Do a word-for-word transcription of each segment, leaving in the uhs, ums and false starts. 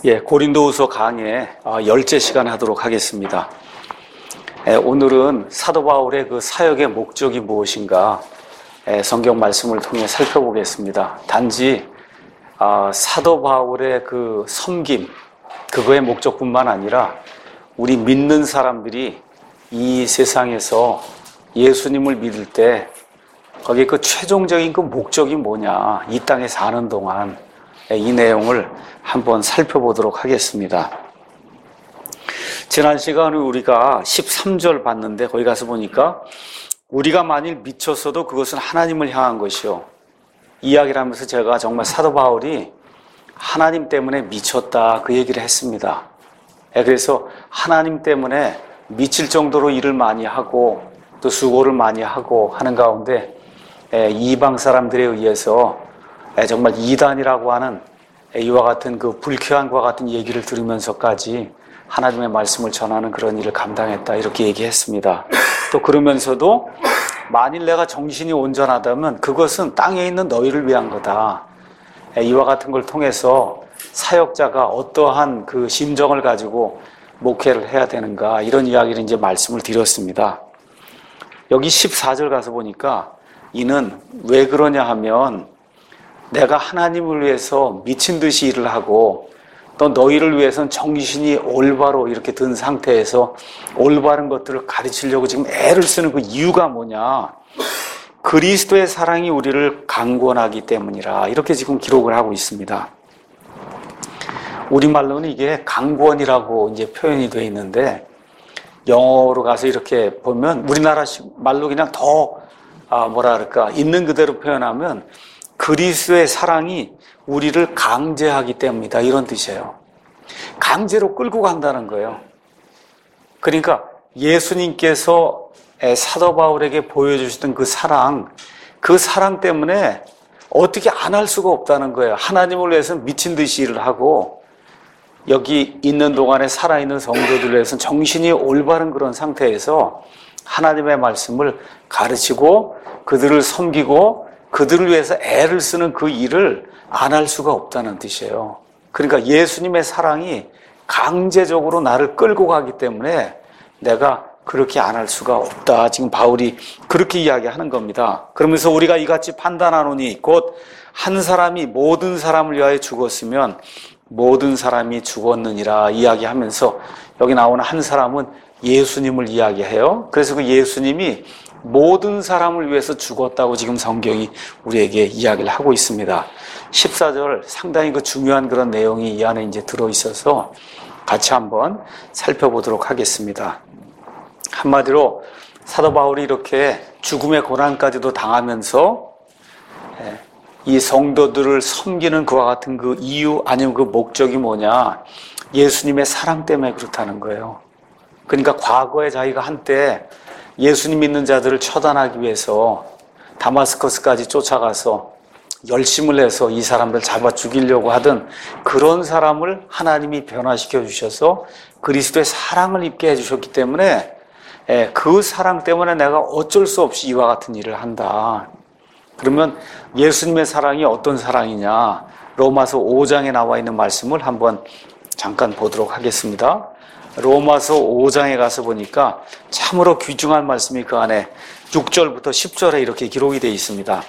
예, 고린도후서 강의 열째 시간 하도록 하겠습니다. 예, 오늘은 사도 바울의 그 사역의 목적이 무엇인가 예, 성경 말씀을 통해 살펴보겠습니다. 단지 아, 사도 바울의 그 섬김, 그거의 목적뿐만 아니라 우리 믿는 사람들이 이 세상에서 예수님을 믿을 때 거기에 그 최종적인 그 목적이 뭐냐, 이 땅에 사는 동안 이 내용을 한번 살펴보도록 하겠습니다. 지난 시간에 우리가 십삼 절 봤는데 거기 가서 보니까 우리가 만일 미쳤어도 그것은 하나님을 향한 것이요, 이야기를 하면서 제가 정말 사도 바울이 하나님 때문에 미쳤다 그 얘기를 했습니다. 그래서 하나님 때문에 미칠 정도로 일을 많이 하고 또 수고를 많이 하고 하는 가운데 이방 사람들에 의해서 정말 이단이라고 하는 이와 같은 그 불쾌함과 같은 얘기를 들으면서까지 하나님의 말씀을 전하는 그런 일을 감당했다 이렇게 얘기했습니다. 또 그러면서도 만일 내가 정신이 온전하다면 그것은 땅에 있는 너희를 위한 거다. 이와 같은 걸 통해서 사역자가 어떠한 그 심정을 가지고 목회를 해야 되는가 이런 이야기를 이제 말씀을 드렸습니다. 여기 십사 절 가서 보니까 이는 왜 그러냐 하면 내가 하나님을 위해서 미친 듯이 일을 하고 또 너희를 위해서는 정신이 올바로 이렇게 든 상태에서 올바른 것들을 가르치려고 지금 애를 쓰는 그 이유가 뭐냐, 그리스도의 사랑이 우리를 강권하기 때문이라 이렇게 지금 기록을 하고 있습니다. 우리말로는 이게 강권이라고 이제 표현이 되어 있는데 영어로 가서 이렇게 보면 우리나라 말로 그냥 더 아, 뭐라 그럴까, 있는 그대로 표현하면 그리스도의 사랑이 우리를 강제하기 때문이다 이런 뜻이에요. 강제로 끌고 간다는 거예요. 그러니까 예수님께서 사도 바울에게 보여주시던 그 사랑, 그 사랑 때문에 어떻게 안 할 수가 없다는 거예요. 하나님을 위해서는 미친 듯이 일을 하고 여기 있는 동안에 살아있는 성도들을 위해서는 정신이 올바른 그런 상태에서 하나님의 말씀을 가르치고 그들을 섬기고 그들을 위해서 애를 쓰는 그 일을 안 할 수가 없다는 뜻이에요. 그러니까 예수님의 사랑이 강제적으로 나를 끌고 가기 때문에 내가 그렇게 안 할 수가 없다. 지금 바울이 그렇게 이야기하는 겁니다. 그러면서 우리가 이같이 판단하노니 곧 한 사람이 모든 사람을 위하여 죽었으면 모든 사람이 죽었느니라 이야기하면서 여기 나오는 한 사람은 예수님을 이야기해요. 그래서 그 예수님이 모든 사람을 위해서 죽었다고 지금 성경이 우리에게 이야기를 하고 있습니다. 십사 절 상당히 그 중요한 그런 내용이 이 안에 이제 들어있어서 같이 한번 살펴보도록 하겠습니다. 한마디로 사도 바울이 이렇게 죽음의 고난까지도 당하면서 이 성도들을 섬기는 그와 같은 그 이유 아니면 그 목적이 뭐냐, 예수님의 사랑 때문에 그렇다는 거예요. 그러니까 과거에 자기가 한때 예수님 믿는 자들을 처단하기 위해서 다마스커스까지 쫓아가서 열심을 해서 이 사람들 잡아 죽이려고 하던 그런 사람을 하나님이 변화시켜 주셔서 그리스도의 사랑을 입게 해주셨기 때문에 그 사랑 때문에 내가 어쩔 수 없이 이와 같은 일을 한다. 그러면 예수님의 사랑이 어떤 사랑이냐, 로마서 오 장에 나와 있는 말씀을 한번 잠깐 보도록 하겠습니다. 로마서 오 장에 가서 보니까 참으로 귀중한 말씀이 그 안에 육 절부터 십 절에 이렇게 기록이 되어 있습니다.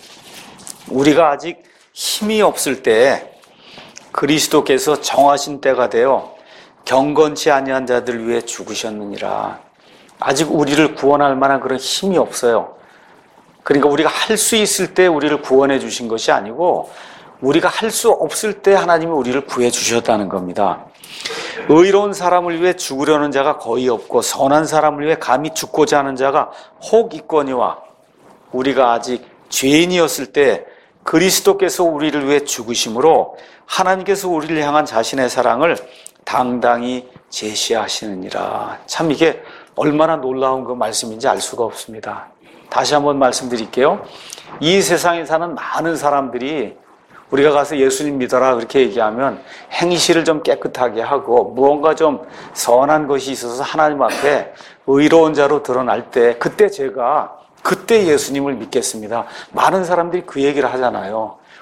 우리가 아직 힘이 없을 때 그리스도께서 정하신 때가 되어 경건치 아니한 자들 위해 죽으셨느니라. 아직 우리를 구원할 만한 그런 힘이 없어요. 그러니까 우리가 할 수 있을 때 우리를 구원해 주신 것이 아니고 우리가 할 수 없을 때 하나님이 우리를 구해 주셨다는 겁니다. 의로운 사람을 위해 죽으려는 자가 거의 없고 선한 사람을 위해 감히 죽고자 하는 자가 혹 있거니와 우리가 아직 죄인이었을 때 그리스도께서 우리를 위해 죽으심으로 하나님께서 우리를 향한 자신의 사랑을 당당히 제시하시느니라. 참 이게 얼마나 놀라운 그 말씀인지 알 수가 없습니다. 다시 한번 말씀드릴게요. 이 세상에 사는 많은 사람들이 우리가 가서 예수님 믿어라 그렇게 얘기하면 행실을 좀 깨끗하게 하고 무언가 좀 선한 것이 있어서 하나님 앞에 의로운 자로 드러날 때 그때 제가 그때 예수님을 믿겠습니다. 많은 사람들이 그 얘기를 하잖아요.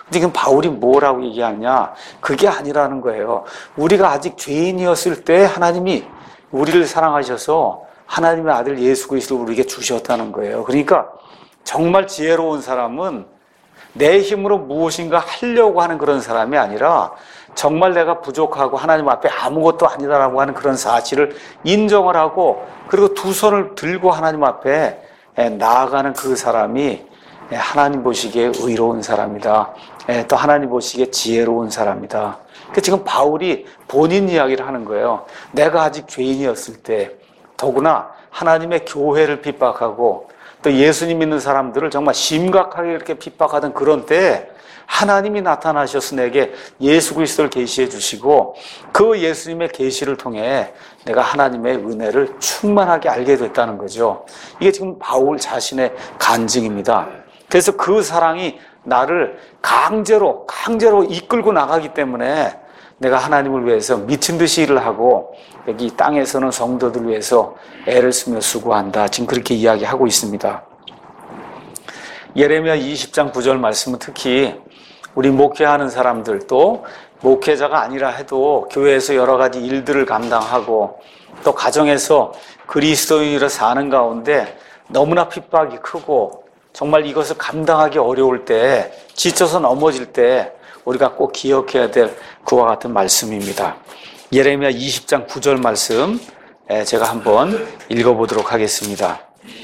지금 바울이 뭐라고 얘기하냐? 그게 아니라는 거예요. 우리가 아직 죄인이었을 때 하나님이 우리를 사랑하셔서 하나님의 아들 예수 그리스도를 우리에게 주셨다는 거예요. 그러니까 정말 지혜로운 사람은 내 힘으로 무엇인가 하려고 하는 그런 사람이 아니라 정말 내가 부족하고 하나님 앞에 아무것도 아니다라고 하는 그런 사실을 인정을 하고 그리고 두 손을 들고 하나님 앞에 나아가는 그 사람이 하나님 보시기에 의로운 사람이다. 또 하나님 보시기에 지혜로운 사람이다. 지금 바울이 본인 이야기를 하는 거예요. 내가 아직 죄인이었을 때 더구나 하나님의 교회를 핍박하고 또 예수님 믿는 사람들을 정말 심각하게 이렇게 핍박하던 그런 때에 하나님이 나타나셔서 내게 예수 그리스도를 계시해 주시고 그 예수님의 계시를 통해 내가 하나님의 은혜를 충만하게 알게 됐다는 거죠. 이게 지금 바울 자신의 간증입니다. 그래서 그 사랑이 나를 강제로 강제로 이끌고 나가기 때문에 내가 하나님을 위해서 미친 듯이 일을 하고 여기 땅에서는 성도들 위해서 애를 쓰며 수고한다. 지금 그렇게 이야기하고 있습니다. 예레미야 이십 장 구 절 말씀은 특히 우리 목회하는 사람들 또 목회자가 아니라 해도 교회에서 여러 가지 일들을 감당하고 또 가정에서 그리스도인으로 사는 가운데 너무나 핍박이 크고 정말 이것을 감당하기 어려울 때 지쳐서 넘어질 때 우리가 꼭 기억해야 될 그와 같은 말씀입니다. 예레미야 이십 장 구 절 말씀 제가 한번 읽어보도록 하겠습니다.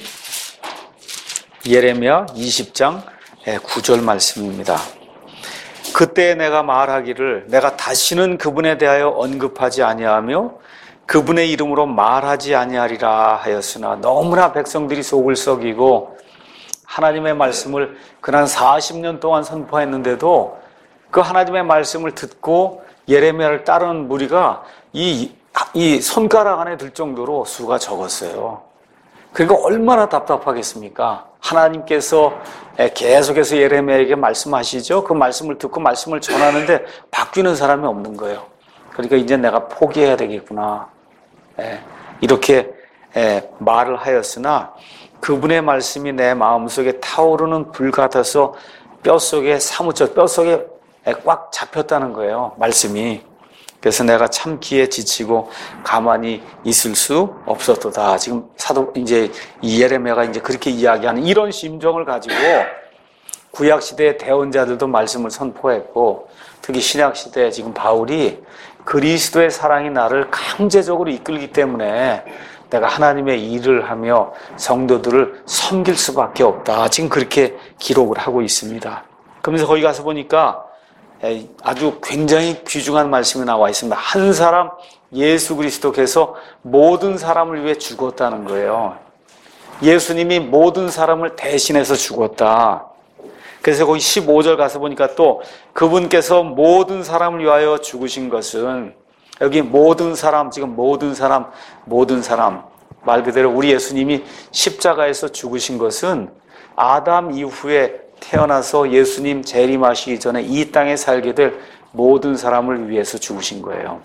예레미야 이십 장 구 절 말씀입니다. 그때 내가 말하기를 내가 다시는 그분에 대하여 언급하지 아니하며 그분의 이름으로 말하지 아니하리라 하였으나 너무나 백성들이 속을 썩이고 하나님의 말씀을 그난 사십 년 동안 선포했는데도 그 하나님의 말씀을 듣고 예레미야를 따르는 무리가 이, 이 손가락 안에 들 정도로 수가 적었어요. 그러니까 얼마나 답답하겠습니까? 하나님께서 계속해서 예레미야에게 말씀하시죠. 그 말씀을 듣고 말씀을 전하는데 바뀌는 사람이 없는 거예요. 그러니까 이제 내가 포기해야 되겠구나. 이렇게 말을 하였으나 그분의 말씀이 내 마음속에 타오르는 불 같아서 뼛속에 사무쳐 뼛속에 꽉 잡혔다는 거예요. 말씀이. 그래서 내가 참기에 지치고 가만히 있을 수 없었도다. 지금 사도 이제 이 예레미야가 이제 그렇게 이야기하는 이런 심정을 가지고 구약 시대의 대언자들도 말씀을 선포했고 특히 신약 시대에 지금 바울이 그리스도의 사랑이 나를 강제적으로 이끌기 때문에 내가 하나님의 일을 하며 성도들을 섬길 수밖에 없다. 지금 그렇게 기록을 하고 있습니다. 그러면서 거기 가서 보니까 아주 굉장히 귀중한 말씀이 나와 있습니다. 한 사람 예수 그리스도께서 모든 사람을 위해 죽었다는 거예요. 예수님이 모든 사람을 대신해서 죽었다. 그래서 거기 십오 절 가서 보니까 또 그분께서 모든 사람을 위하여 죽으신 것은 여기 모든 사람, 지금 모든 사람, 모든 사람 말 그대로 우리 예수님이 십자가에서 죽으신 것은 아담 이후에 태어나서 예수님 재림하시기 전에 이 땅에 살게 될 모든 사람을 위해서 죽으신 거예요.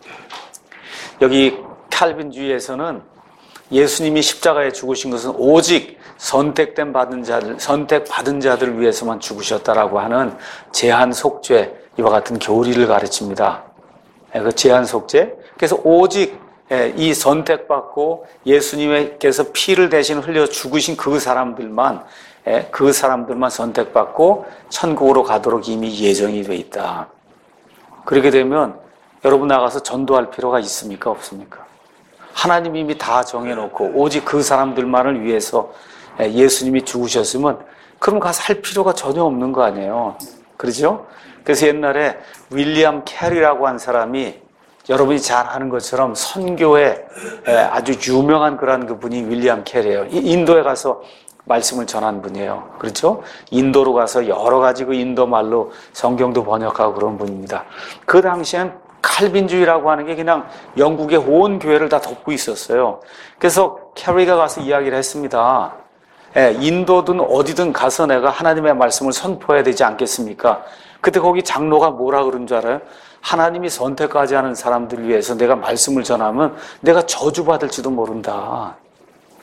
여기 칼빈주의에서는 예수님이 십자가에 죽으신 것은 오직 선택된 받은 자들, 선택받은 자들을 위해서만 죽으셨다라고 하는 제한 속죄, 이와 같은 교리를 가르칩니다. 그 제한 속죄. 그래서 오직 이 선택받고 예수님께서 피를 대신 흘려 죽으신 그 사람들만 그 사람들만 선택받고 천국으로 가도록 이미 예정이 돼 있다. 그렇게 되면 여러분 나가서 전도할 필요가 있습니까? 없습니까? 하나님이 이미 다 정해놓고 오직 그 사람들만을 위해서 예수님이 죽으셨으면 그럼 가서 할 필요가 전혀 없는 거 아니에요. 그렇죠? 그래서 옛날에 윌리엄 캐리라고 한 사람이 여러분이 잘 아는 것처럼 선교에 아주 유명한 그런 그분이 윌리엄 캐리예요. 인도에 가서 말씀을 전한 분이에요. 그렇죠? 인도로 가서 여러 가지 그 인도 말로 성경도 번역하고 그런 분입니다. 그 당시엔 칼빈주의라고 하는 게 그냥 영국의 온 교회를 다 덮고 있었어요. 그래서 캐리가 가서 이야기를 했습니다. 예, 인도든 어디든 가서 내가 하나님의 말씀을 선포해야 되지 않겠습니까? 그때 거기 장로가 뭐라 그런 줄 알아요? 하나님이 선택하지 않은 사람들을 위해서 내가 말씀을 전하면 내가 저주받을지도 모른다.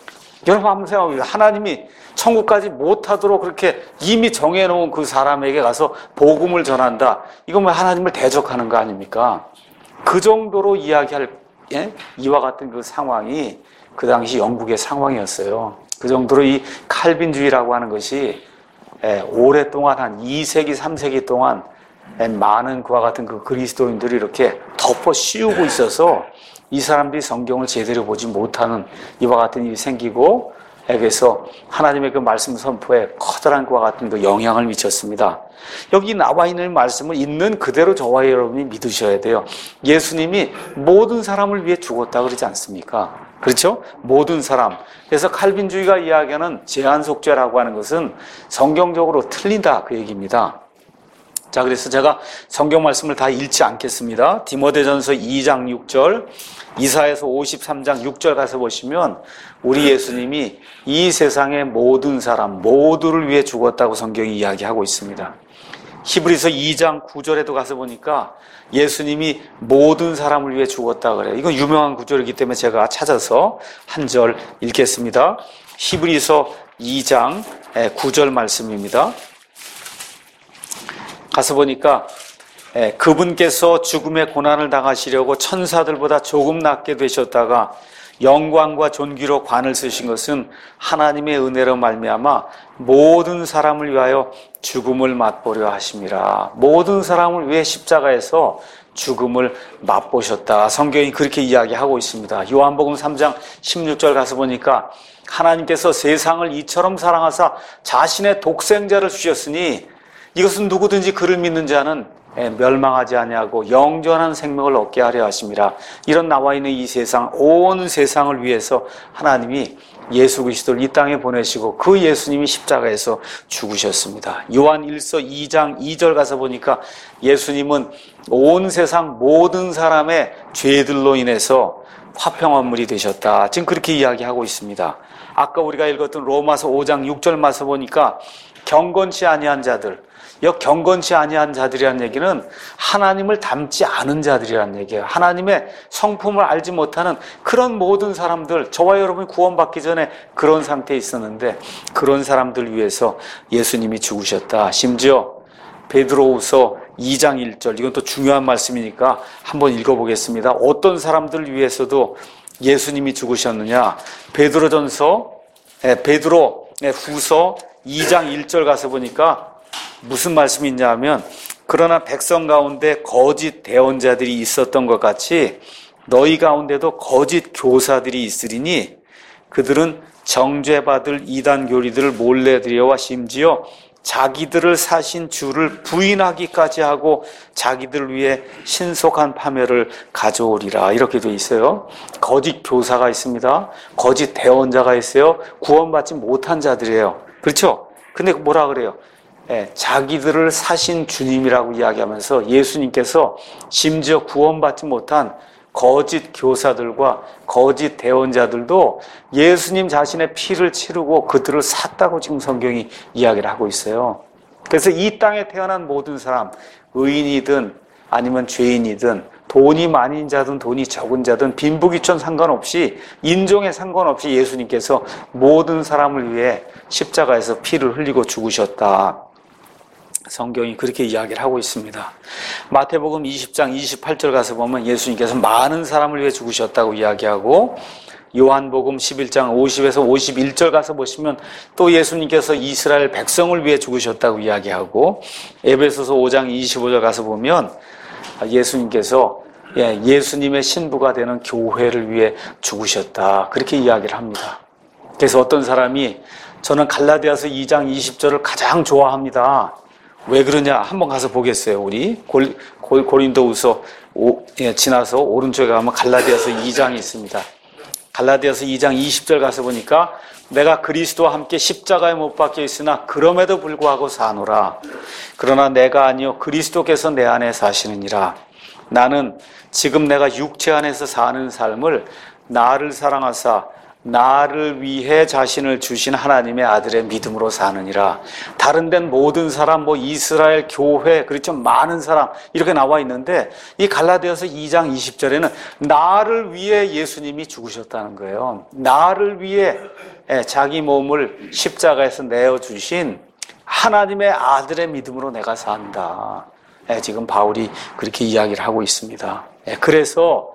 여러분 한번 생각해보세요. 하나님이 천국까지 못하도록 그렇게 이미 정해놓은 그 사람에게 가서 복음을 전한다. 이건 뭐 하나님을 대적하는 거 아닙니까? 그 정도로 이야기할, 예? 이와 같은 그 상황이 그 당시 영국의 상황이었어요. 그 정도로 이 칼빈주의라고 하는 것이 예, 오랫동안 한 이 세기, 삼 세기 동안 예, 많은 그와 같은 그 그리스도인들이 이렇게 덮어 씌우고 있어서 이 사람들이 성경을 제대로 보지 못하는 이와 같은 일이 생기고, 그래서 하나님의 그 말씀 선포에 커다란 그와 같은 그 영향을 미쳤습니다. 여기 나와 있는 말씀을 있는 그대로 저와 여러분이 믿으셔야 돼요. 예수님이 모든 사람을 위해 죽었다 그러지 않습니까? 그렇죠? 모든 사람. 그래서 칼빈주의가 이야기하는 제한속죄라고 하는 것은 성경적으로 틀린다 그 얘기입니다. 자, 그래서 제가 성경 말씀을 다 읽지 않겠습니다. 디모데전서 이 장 육 절, 이사야서 오십삼 장 육 절 가서 보시면 우리 예수님이 이 세상의 모든 사람, 모두를 위해 죽었다고 성경이 이야기하고 있습니다. 히브리서 이 장 구 절에도 가서 보니까 예수님이 모든 사람을 위해 죽었다 그래요. 이건 유명한 구절이기 때문에 제가 찾아서 한 절 읽겠습니다. 히브리서 이 장 구 절 말씀입니다. 가서 보니까 예, 그분께서 죽음의 고난을 당하시려고 천사들보다 조금 낫게 되셨다가 영광과 존귀로 관을 쓰신 것은 하나님의 은혜로 말미암아 모든 사람을 위하여 죽음을 맛보려 하심이라. 모든 사람을 위해 십자가에서 죽음을 맛보셨다. 성경이 그렇게 이야기하고 있습니다. 요한복음 삼 장 십육 절 가서 보니까 하나님께서 세상을 이처럼 사랑하사 자신의 독생자를 주셨으니 이것은 누구든지 그를 믿는 자는 멸망하지 아니하고 영원한 생명을 얻게 하려 하심이라. 이런 나와 있는 이 세상, 온 세상을 위해서 하나님이 예수 그리스도를 이 땅에 보내시고 그 예수님이 십자가에서 죽으셨습니다. 요한 일서 이 장 이 절 가서 보니까 예수님은 온 세상 모든 사람의 죄들로 인해서 화평원물이 되셨다. 지금 그렇게 이야기하고 있습니다. 아까 우리가 읽었던 로마서 오 장 육 절 말씀 보니까 경건치 아니한 자들, 역 경건치 아니한 자들이라는 얘기는 하나님을 닮지 않은 자들이라는 얘기예요. 하나님의 성품을 알지 못하는 그런 모든 사람들, 저와 여러분이 구원받기 전에 그런 상태에 있었는데 그런 사람들 위해서 예수님이 죽으셨다. 심지어 베드로후서 이 장 일 절, 이건 또 중요한 말씀이니까 한번 읽어보겠습니다. 어떤 사람들을 위해서도 예수님이 죽으셨느냐? 베드로전서, 베드로 후서 이 장 일 절 가서 보니까 무슨 말씀이 있냐 하면, 그러나 백성 가운데 거짓 대언자들이 있었던 것 같이 너희 가운데도 거짓 교사들이 있으리니 그들은 정죄받을 이단 교리들을 몰래 들여와 심지어 자기들을 사신 주를 부인하기까지 하고 자기들을 위해 신속한 파멸을 가져오리라. 이렇게 돼 있어요. 거짓 교사가 있습니다. 거짓 대언자가 있어요. 구원받지 못한 자들이에요. 그렇죠? 근데 뭐라 그래요? 예, 자기들을 사신 주님이라고 이야기하면서 예수님께서 심지어 구원받지 못한 거짓 교사들과 거짓 대언자들도 예수님 자신의 피를 치르고 그들을 샀다고 지금 성경이 이야기를 하고 있어요. 그래서 이 땅에 태어난 모든 사람, 의인이든 아니면 죄인이든 돈이 많은 자든 돈이 적은 자든 빈부귀천 상관없이 인종에 상관없이 예수님께서 모든 사람을 위해 십자가에서 피를 흘리고 죽으셨다. 성경이 그렇게 이야기를 하고 있습니다. 마태복음 이십 장 이십팔 절 가서 보면 예수님께서 많은 사람을 위해 죽으셨다고 이야기하고, 요한복음 십일 장 오십에서 오십일 절 가서 보시면 또 예수님께서 이스라엘 백성을 위해 죽으셨다고 이야기하고, 에베소서 오 장 이십오 절 가서 보면 예수님께서 예수님의 신부가 되는 교회를 위해 죽으셨다. 그렇게 이야기를 합니다. 그래서 어떤 사람이 저는 갈라디아서 이 장 이십 절을 가장 좋아합니다. 왜 그러냐? 한번 가서 보겠어요. 우리 골, 골, 고린도후서 오, 예, 지나서 오른쪽에 가면 갈라디아서 이 장이 있습니다. 갈라디아서 이 장 이십 절 가서 보니까 내가 그리스도와 함께 십자가에 못 박혀 있으나 그럼에도 불구하고 사노라. 그러나 내가 아니요 그리스도께서 내 안에 사시느니라. 나는 지금 내가 육체 안에서 사는 삶을 나를 사랑하사 나를 위해 자신을 주신 하나님의 아들의 믿음으로 사느니라. 다른 데는 모든 사람, 뭐 이스라엘 교회, 그리고 좀 많은 사람 이렇게 나와 있는데 이 갈라디아서 이 장 이십 절에는 나를 위해 예수님이 죽으셨다는 거예요. 나를 위해 자기 몸을 십자가에서 내어주신 하나님의 아들의 믿음으로 내가 산다. 지금 바울이 그렇게 이야기를 하고 있습니다. 그래서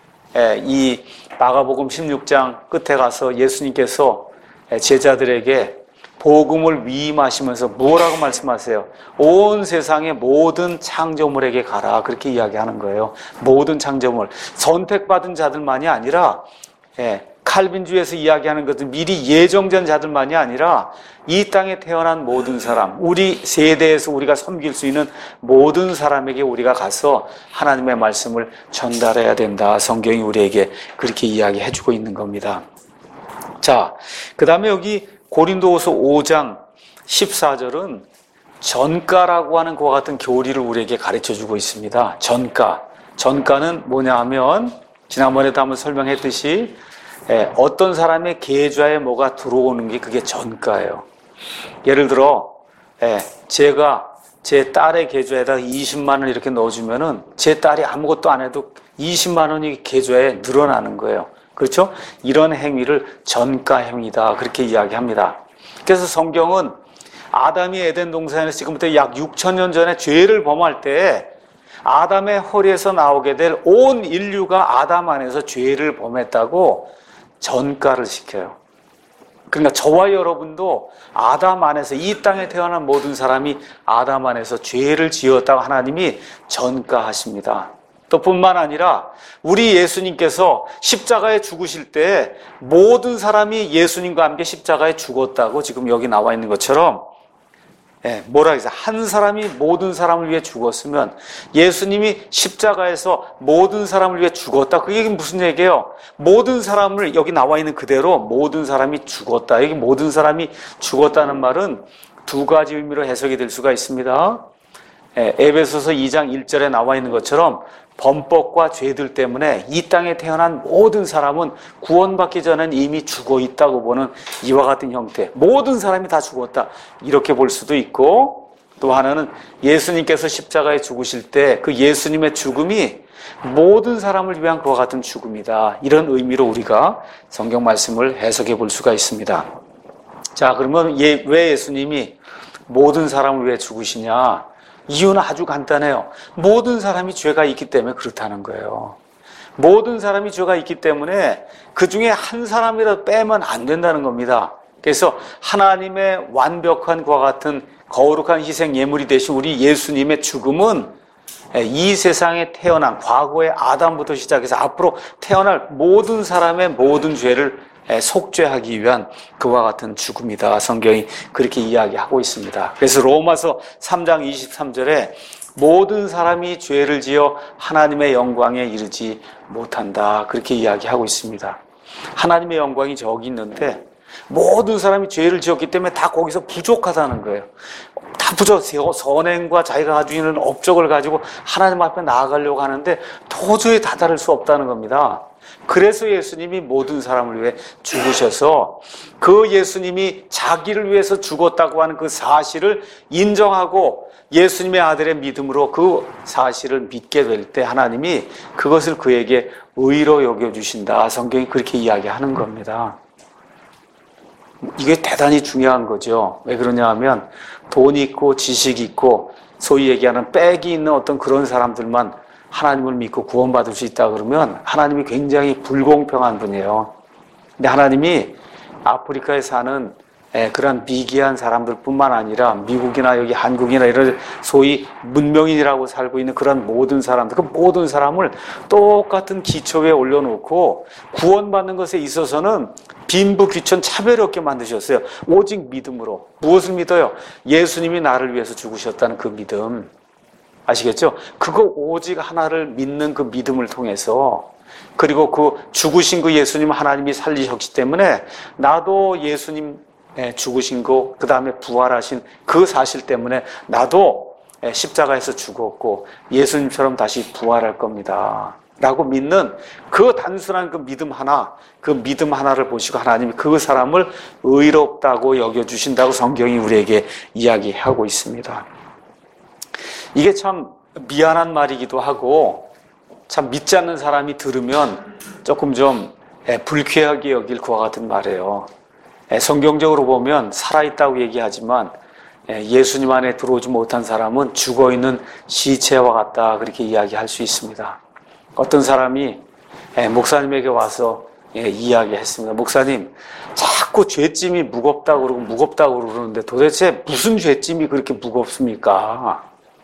이 마가복음 십육 장 끝에 가서 예수님께서 제자들에게 복음을 위임하시면서 뭐라고 말씀하세요? 온 세상의 모든 창조물에게 가라. 그렇게 이야기하는 거예요. 모든 창조물. 선택받은 자들만이 아니라 칼빈주의에서 이야기하는 것은 미리 예정된 자들만이 아니라 이 땅에 태어난 모든 사람, 우리 세대에서 우리가 섬길 수 있는 모든 사람에게 우리가 가서 하나님의 말씀을 전달해야 된다. 성경이 우리에게 그렇게 이야기해주고 있는 겁니다. 자, 그 다음에 여기 고린도후서 오 장 십사 절은 전가라고 하는 그와 같은 교리를 우리에게 가르쳐주고 있습니다. 전가. 전가는 뭐냐 하면 지난번에도 한번 설명했듯이 예, 어떤 사람의 계좌에 뭐가 들어오는 게 그게 전가예요. 예를 들어 예, 제가 제 딸의 계좌에다가 이십만 원 이렇게 넣어주면은 제 딸이 아무것도 안 해도 이십만 원이 계좌에 늘어나는 거예요. 그렇죠? 이런 행위를 전가 행위다 그렇게 이야기합니다. 그래서 성경은 아담이 에덴 동산에서 지금부터 약 육천 년 전에 죄를 범할 때 아담의 허리에서 나오게 될 온 인류가 아담 안에서 죄를 범했다고 전가를 시켜요. 그러니까 저와 여러분도 아담 안에서 이 땅에 태어난 모든 사람이 아담 안에서 죄를 지었다고 하나님이 전가하십니다. 또 뿐만 아니라 우리 예수님께서 십자가에 죽으실 때 모든 사람이 예수님과 함께 십자가에 죽었다고 지금 여기 나와 있는 것처럼 예, 뭐라 해서 한 사람이 모든 사람을 위해 죽었으면 예수님이 십자가에서 모든 사람을 위해 죽었다. 그게 무슨 얘기예요? 모든 사람을 여기 나와 있는 그대로 모든 사람이 죽었다. 여기 모든 사람이 죽었다는 말은 두 가지 의미로 해석이 될 수가 있습니다. 예, 에베소서 이 장 일 절에 나와 있는 것처럼 범법과 죄들 때문에 이 땅에 태어난 모든 사람은 구원받기 전엔 이미 죽어 있다고 보는 이와 같은 형태. 모든 사람이 다 죽었다. 이렇게 볼 수도 있고 또 하나는 예수님께서 십자가에 죽으실 때 그 예수님의 죽음이 모든 사람을 위한 그와 같은 죽음이다. 이런 의미로 우리가 성경 말씀을 해석해 볼 수가 있습니다. 자, 그러면 예, 왜 예수님이 모든 사람을 위해 죽으시냐? 이유는 아주 간단해요. 모든 사람이 죄가 있기 때문에 그렇다는 거예요. 모든 사람이 죄가 있기 때문에 그 중에 한 사람이라도 빼면 안 된다는 겁니다. 그래서 하나님의 완벽한 그와 같은 거룩한 희생 예물이 되신 우리 예수님의 죽음은 이 세상에 태어난 과거의 아담부터 시작해서 앞으로 태어날 모든 사람의 모든 죄를 속죄하기 위한 그와 같은 죽음이다. 성경이 그렇게 이야기하고 있습니다. 그래서 로마서 삼 장 이십삼 절에 모든 사람이 죄를 지어 하나님의 영광에 이르지 못한다. 그렇게 이야기하고 있습니다. 하나님의 영광이 저기 있는데 모든 사람이 죄를 지었기 때문에 다 거기서 부족하다는 거예요. 다 부족, 선행과 자기가 가지고 있는 업적을 가지고 하나님 앞에 나아가려고 하는데 도저히 다다를 수 없다는 겁니다. 그래서 예수님이 모든 사람을 위해 죽으셔서 그 예수님이 자기를 위해서 죽었다고 하는 그 사실을 인정하고 예수님의 아들의 믿음으로 그 사실을 믿게 될 때 하나님이 그것을 그에게 의로 여겨주신다. 성경이 그렇게 이야기하는 겁니다. 이게 대단히 중요한 거죠. 왜 그러냐 하면 돈 있고 지식 있고 소위 얘기하는 빽이 있는 어떤 그런 사람들만 하나님을 믿고 구원받을 수 있다 그러면 하나님이 굉장히 불공평한 분이에요. 근데 하나님이 아프리카에 사는 그런 미개한 사람들 뿐만 아니라 미국이나 여기 한국이나 이런 소위 문명인이라고 살고 있는 그런 모든 사람들, 그 모든 사람을 똑같은 기초에 올려놓고 구원받는 것에 있어서는 빈부 귀천 차별 없게 만드셨어요. 오직 믿음으로. 무엇을 믿어요? 예수님이 나를 위해서 죽으셨다는 그 믿음. 아시겠죠? 그거 오직 하나를 믿는 그 믿음을 통해서 그리고 그 죽으신 그 예수님 하나님이 살리셨기 때문에 나도 예수님 죽으신 거, 그 다음에 부활하신 그 사실 때문에 나도 십자가에서 죽었고 예수님처럼 다시 부활할 겁니다. 라고 믿는 그 단순한 그 믿음 하나, 그 믿음 하나를 보시고 하나님이 그 사람을 의롭다고 여겨주신다고 성경이 우리에게 이야기하고 있습니다. 이게 참 미안한 말이기도 하고 참 믿지 않는 사람이 들으면 조금 좀 불쾌하게 여길 그와 같은 말이에요. 성경적으로 보면 살아있다고 얘기하지만 예수님 안에 들어오지 못한 사람은 죽어있는 시체와 같다, 그렇게 이야기할 수 있습니다. 어떤 사람이 목사님에게 와서 이야기했습니다. 목사님, 자꾸 죄짐이 무겁다고 그러고 무겁다고 그러는데 도대체 무슨 죄짐이 그렇게 무겁습니까?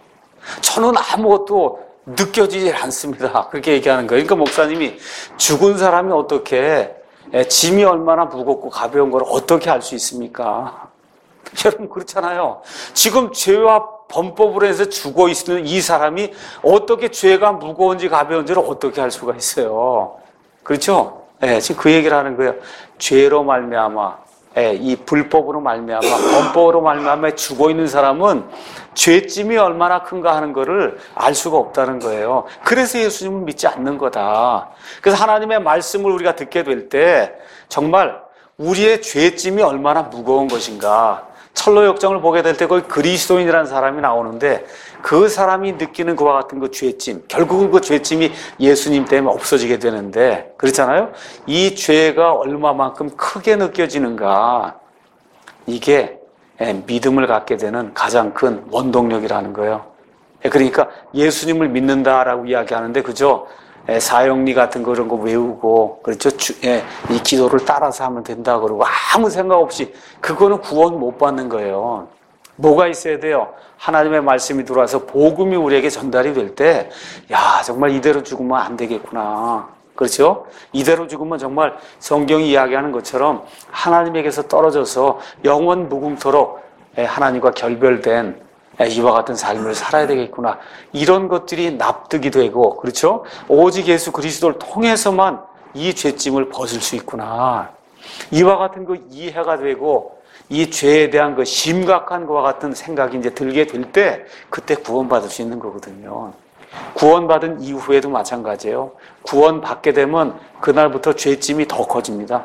저는 아무것도 느껴지지 않습니다. 그렇게 얘기하는 거예요. 그러니까 목사님이 죽은 사람이 어떻게 짐이 얼마나 무겁고 가벼운 걸 어떻게 알 수 있습니까? 여러분 그렇잖아요. 지금 죄와 범법으로 해서 죽어 있는 이 사람이 어떻게 죄가 무거운지 가벼운지를 어떻게 알 수가 있어요. 그렇죠? 네, 지금 그 얘기를 하는 거예요. 죄로 말미암아, 네, 이 불법으로 말미암아, 범법으로 말미암아 죽어 있는 사람은 죄짐이 얼마나 큰가 하는 거를 알 수가 없다는 거예요. 그래서 예수님은 믿지 않는 거다. 그래서 하나님의 말씀을 우리가 듣게 될 때 정말 우리의 죄짐이 얼마나 무거운 것인가. 철로 역정을 보게 될 때 거기 그리스도인이라는 사람이 나오는데 그 사람이 느끼는 그와 같은 그 죄짐, 결국은 그 죄짐이 예수님 때문에 없어지게 되는데, 그렇잖아요? 이 죄가 얼마만큼 크게 느껴지는가, 이게 믿음을 갖게 되는 가장 큰 원동력이라는 거예요. 그러니까 예수님을 믿는다라고 이야기하는데 그저 사형리 같은 그런 거 외우고, 그렇죠? 주, 예, 이 기도를 따라서 하면 된다 그러고 아무 생각 없이, 그거는 구원 못 받는 거예요. 뭐가 있어야 돼요? 하나님의 말씀이 들어와서 복음이 우리에게 전달이 될 때, 야, 정말 이대로 죽으면 안 되겠구나. 그렇죠? 이대로 죽으면 정말 성경이 이야기하는 것처럼 하나님에게서 떨어져서 영원 무궁토록 하나님과 결별된 이와 같은 삶을 살아야 되겠구나. 이런 것들이 납득이 되고, 그렇죠? 오직 예수 그리스도를 통해서만 이 죄짐을 벗을 수 있구나. 이와 같은 그 이해가 되고, 이 죄에 대한 그 심각한 것과 같은 생각이 이제 들게 될 때, 그때 구원받을 수 있는 거거든요. 구원받은 이후에도 마찬가지예요. 구원받게 되면 그날부터 죄짐이 더 커집니다.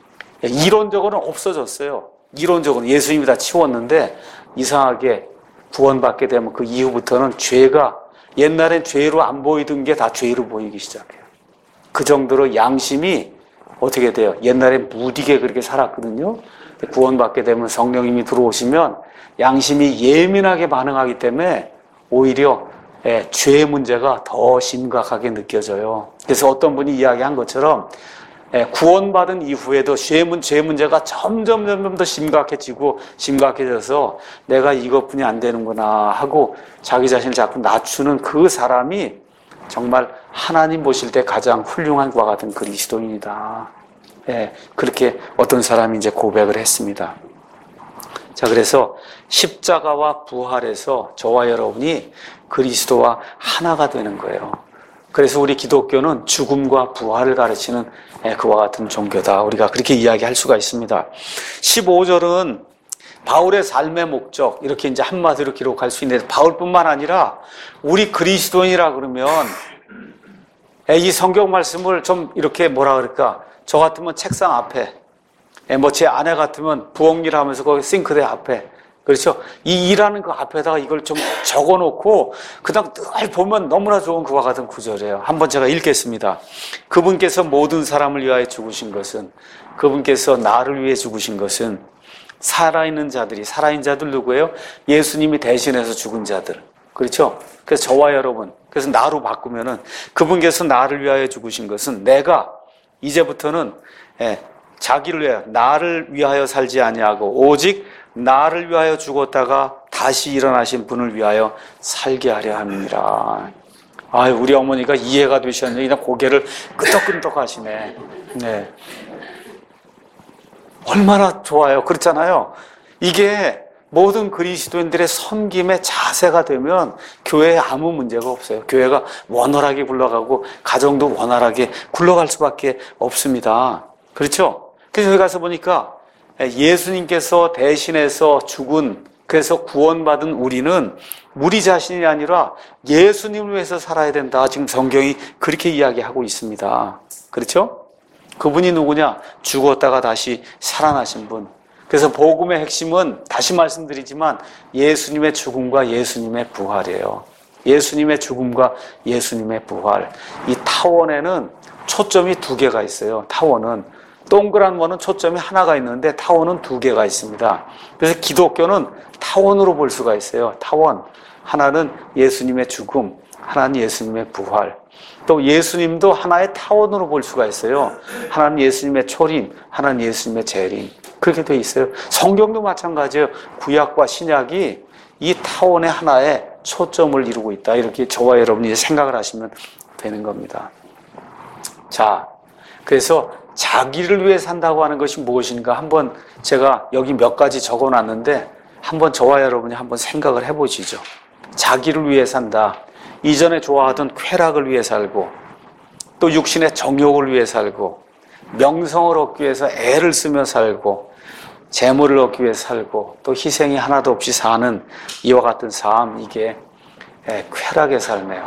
이론적으로는 없어졌어요. 이론적으로는 예수님이 다 치웠는데, 이상하게 구원받게 되면 그 이후부터는 죄가, 옛날엔 죄로 안 보이던 게 다 죄로 보이기 시작해요. 그 정도로 양심이 어떻게 돼요? 옛날엔 무디게 그렇게 살았거든요. 구원받게 되면 성령님이 들어오시면 양심이 예민하게 반응하기 때문에 오히려 예, 죄의 문제가 더 심각하게 느껴져요. 그래서 어떤 분이 이야기한 것처럼 예, 구원받은 이후에도 죄, 문, 죄 문제가 점점 점점 더 심각해지고 심각해져서 내가 이것뿐이 안 되는구나 하고 자기 자신을 자꾸 낮추는 그 사람이 정말 하나님 보실 때 가장 훌륭한 것과 같은 그리스도인이다. 예, 그렇게 어떤 사람이 이제 고백을 했습니다. 자, 그래서 십자가와 부활에서 저와 여러분이 그리스도와 하나가 되는 거예요. 그래서 우리 기독교는 죽음과 부활을 가르치는 그와 같은 종교다. 우리가 그렇게 이야기할 수가 있습니다. 십오 절은 바울의 삶의 목적, 이렇게 이제 한마디로 기록할 수 있는데, 바울뿐만 아니라 우리 그리스도인이라 그러면 이 성경 말씀을 좀 이렇게 뭐라 그럴까, 저 같으면 책상 앞에, 뭐 제 아내 같으면 부엌일 하면서 거기 싱크대 앞에, 그렇죠? 이 일하는 그 앞에다가 이걸 좀 적어놓고 그다음 늘 보면 너무나 좋은 그와 같은 구절이에요. 한번 제가 읽겠습니다. 그분께서 모든 사람을 위하여 죽으신 것은, 그분께서 나를 위해 죽으신 것은 살아있는 자들이, 살아있는 자들 누구예요? 예수님이 대신해서 죽은 자들, 그렇죠? 그래서 저와 여러분, 그래서 나로 바꾸면은 그분께서 나를 위하여 죽으신 것은 내가 이제부터는 예, 자기를 위하여, 나를 위하여 살지 아니하고 오직 나를 위하여 죽었다가 다시 일어나신 분을 위하여 살게 하려 함이니라. 아유, 우리 어머니가 이해가 되셨는데 그냥 고개를 끄덕끄덕 하시네. 네. 얼마나 좋아요. 그렇잖아요. 이게 모든 그리스도인들의 섬김의 자세가 되면 교회에 아무 문제가 없어요. 교회가 원활하게 굴러가고 가정도 원활하게 굴러갈 수밖에 없습니다. 그렇죠? 그래서 여기 가서 보니까 예수님께서 대신해서 죽은 그래서 구원받은 우리는 우리 자신이 아니라 예수님을 위해서 살아야 된다. 지금 성경이 그렇게 이야기하고 있습니다. 그렇죠? 그분이 누구냐? 죽었다가 다시 살아나신 분. 그래서 복음의 핵심은 다시 말씀드리지만 예수님의 죽음과 예수님의 부활이에요. 예수님의 죽음과 예수님의 부활. 이 타원에는 초점이 두 개가 있어요. 타원은 동그란 원은 초점이 하나가 있는데 타원은 두 개가 있습니다. 그래서 기독교는 타원으로 볼 수가 있어요. 타원. 하나는 예수님의 죽음, 하나는 예수님의 부활. 또 예수님도 하나의 타원으로 볼 수가 있어요. 하나는 예수님의 초림, 하나는 예수님의 재림. 그렇게 돼 있어요. 성경도 마찬가지예요. 구약과 신약이 이 타원의 하나에 초점을 이루고 있다. 이렇게 저와 여러분이 생각을 하시면 되는 겁니다. 자, 그래서 자기를 위해 산다고 하는 것이 무엇인가 한번 제가 여기 몇 가지 적어놨는데 한번 저와 여러분이 한번 생각을 해보시죠. 자기를 위해 산다. 이전에 좋아하던 쾌락을 위해 살고 또 육신의 정욕을 위해 살고 명성을 얻기 위해서 애를 쓰며 살고 재물을 얻기 위해 살고 또 희생이 하나도 없이 사는 이와 같은 삶, 이게 쾌락의 삶이에요.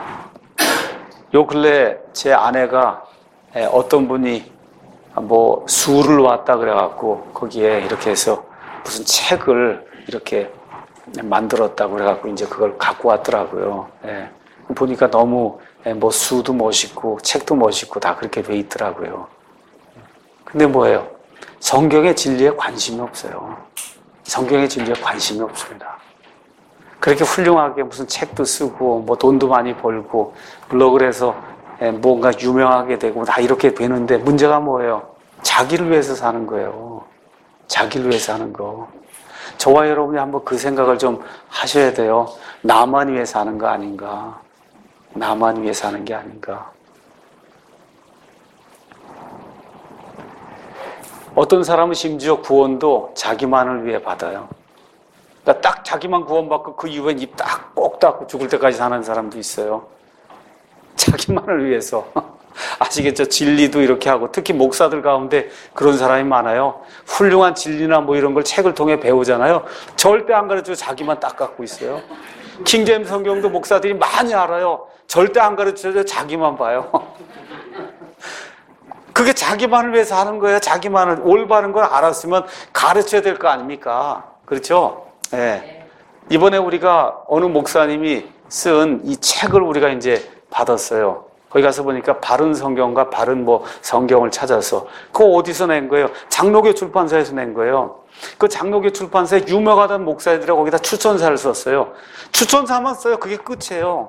요 근래 제 아내가 어떤 분이 뭐 술을 왔다 그래갖고 거기에 이렇게 해서 무슨 책을 이렇게 만들었다고 그래갖고 이제 그걸 갖고 왔더라고요. 예. 보니까 너무 뭐 수도 멋있고 책도 멋있고 다 그렇게 돼 있더라고요. 근데 뭐예요? 성경의 진리에 관심이 없어요. 성경의 진리에 관심이 없습니다. 그렇게 훌륭하게 무슨 책도 쓰고 뭐 돈도 많이 벌고 블로그를 해서 뭔가 유명하게 되고 다 이렇게 되는데 문제가 뭐예요? 자기를 위해서 사는 거예요. 자기를 위해서 하는 거. 저와 여러분이 한번 그 생각을 좀 하셔야 돼요. 나만 위해서 하는 거 아닌가? 나만 위해서 하는 게 아닌가? 어떤 사람은 심지어 구원도 자기만을 위해 받아요. 그러니까 딱 자기만 구원받고 그 이후엔 입 딱 꼭 닫고 죽을 때까지 사는 사람도 있어요. 자기만을 위해서. 아시겠죠? 진리도 이렇게 하고 특히 목사들 가운데 그런 사람이 많아요. 훌륭한 진리나 뭐 이런 걸 책을 통해 배우잖아요. 절대 안 가르쳐도 자기만 딱 갖고 있어요. 킹제임스 성경도 목사들이 많이 알아요. 절대 안 가르쳐도 자기만 봐요. 그게 자기만을 위해서 하는 거예요. 자기만을 올바른 걸 알았으면 가르쳐야 될 거 아닙니까? 그렇죠? 예. 네. 이번에 우리가 어느 목사님이 쓴 이 책을 우리가 이제 받았어요. 거기 가서 보니까 바른 성경과 바른 뭐 성경을 찾아서 그거 어디서 낸 거예요? 장로교 출판사에서 낸 거예요. 그 장로교 출판사에 유명하다는 목사들이 거기다 추천사를 썼어요. 추천사만 써요. 그게 끝이에요.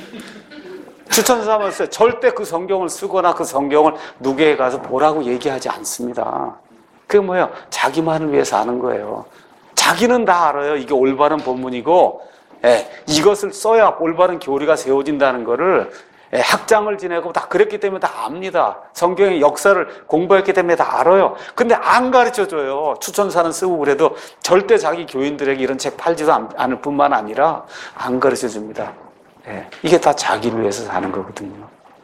추천사만 써요. 절대 그 성경을 쓰거나 그 성경을 누구에게 가서 보라고 얘기하지 않습니다. 그게 뭐예요? 자기만을 위해서 하는 거예요. 자기는 다 알아요. 이게 올바른 본문이고, 예, 이것을 써야 올바른 교리가 세워진다는 거를 예, 학장을 지내고 다 그랬기 때문에 다 압니다. 성경의 역사를 공부했기 때문에 다 알아요. 근데 안 가르쳐줘요. 추천사는 쓰고 그래도 절대 자기 교인들에게 이런 책 팔지도 않을 뿐만 아니라 안 가르쳐줍니다. 예, 이게 다 자기를 위해서 사는 거거든요.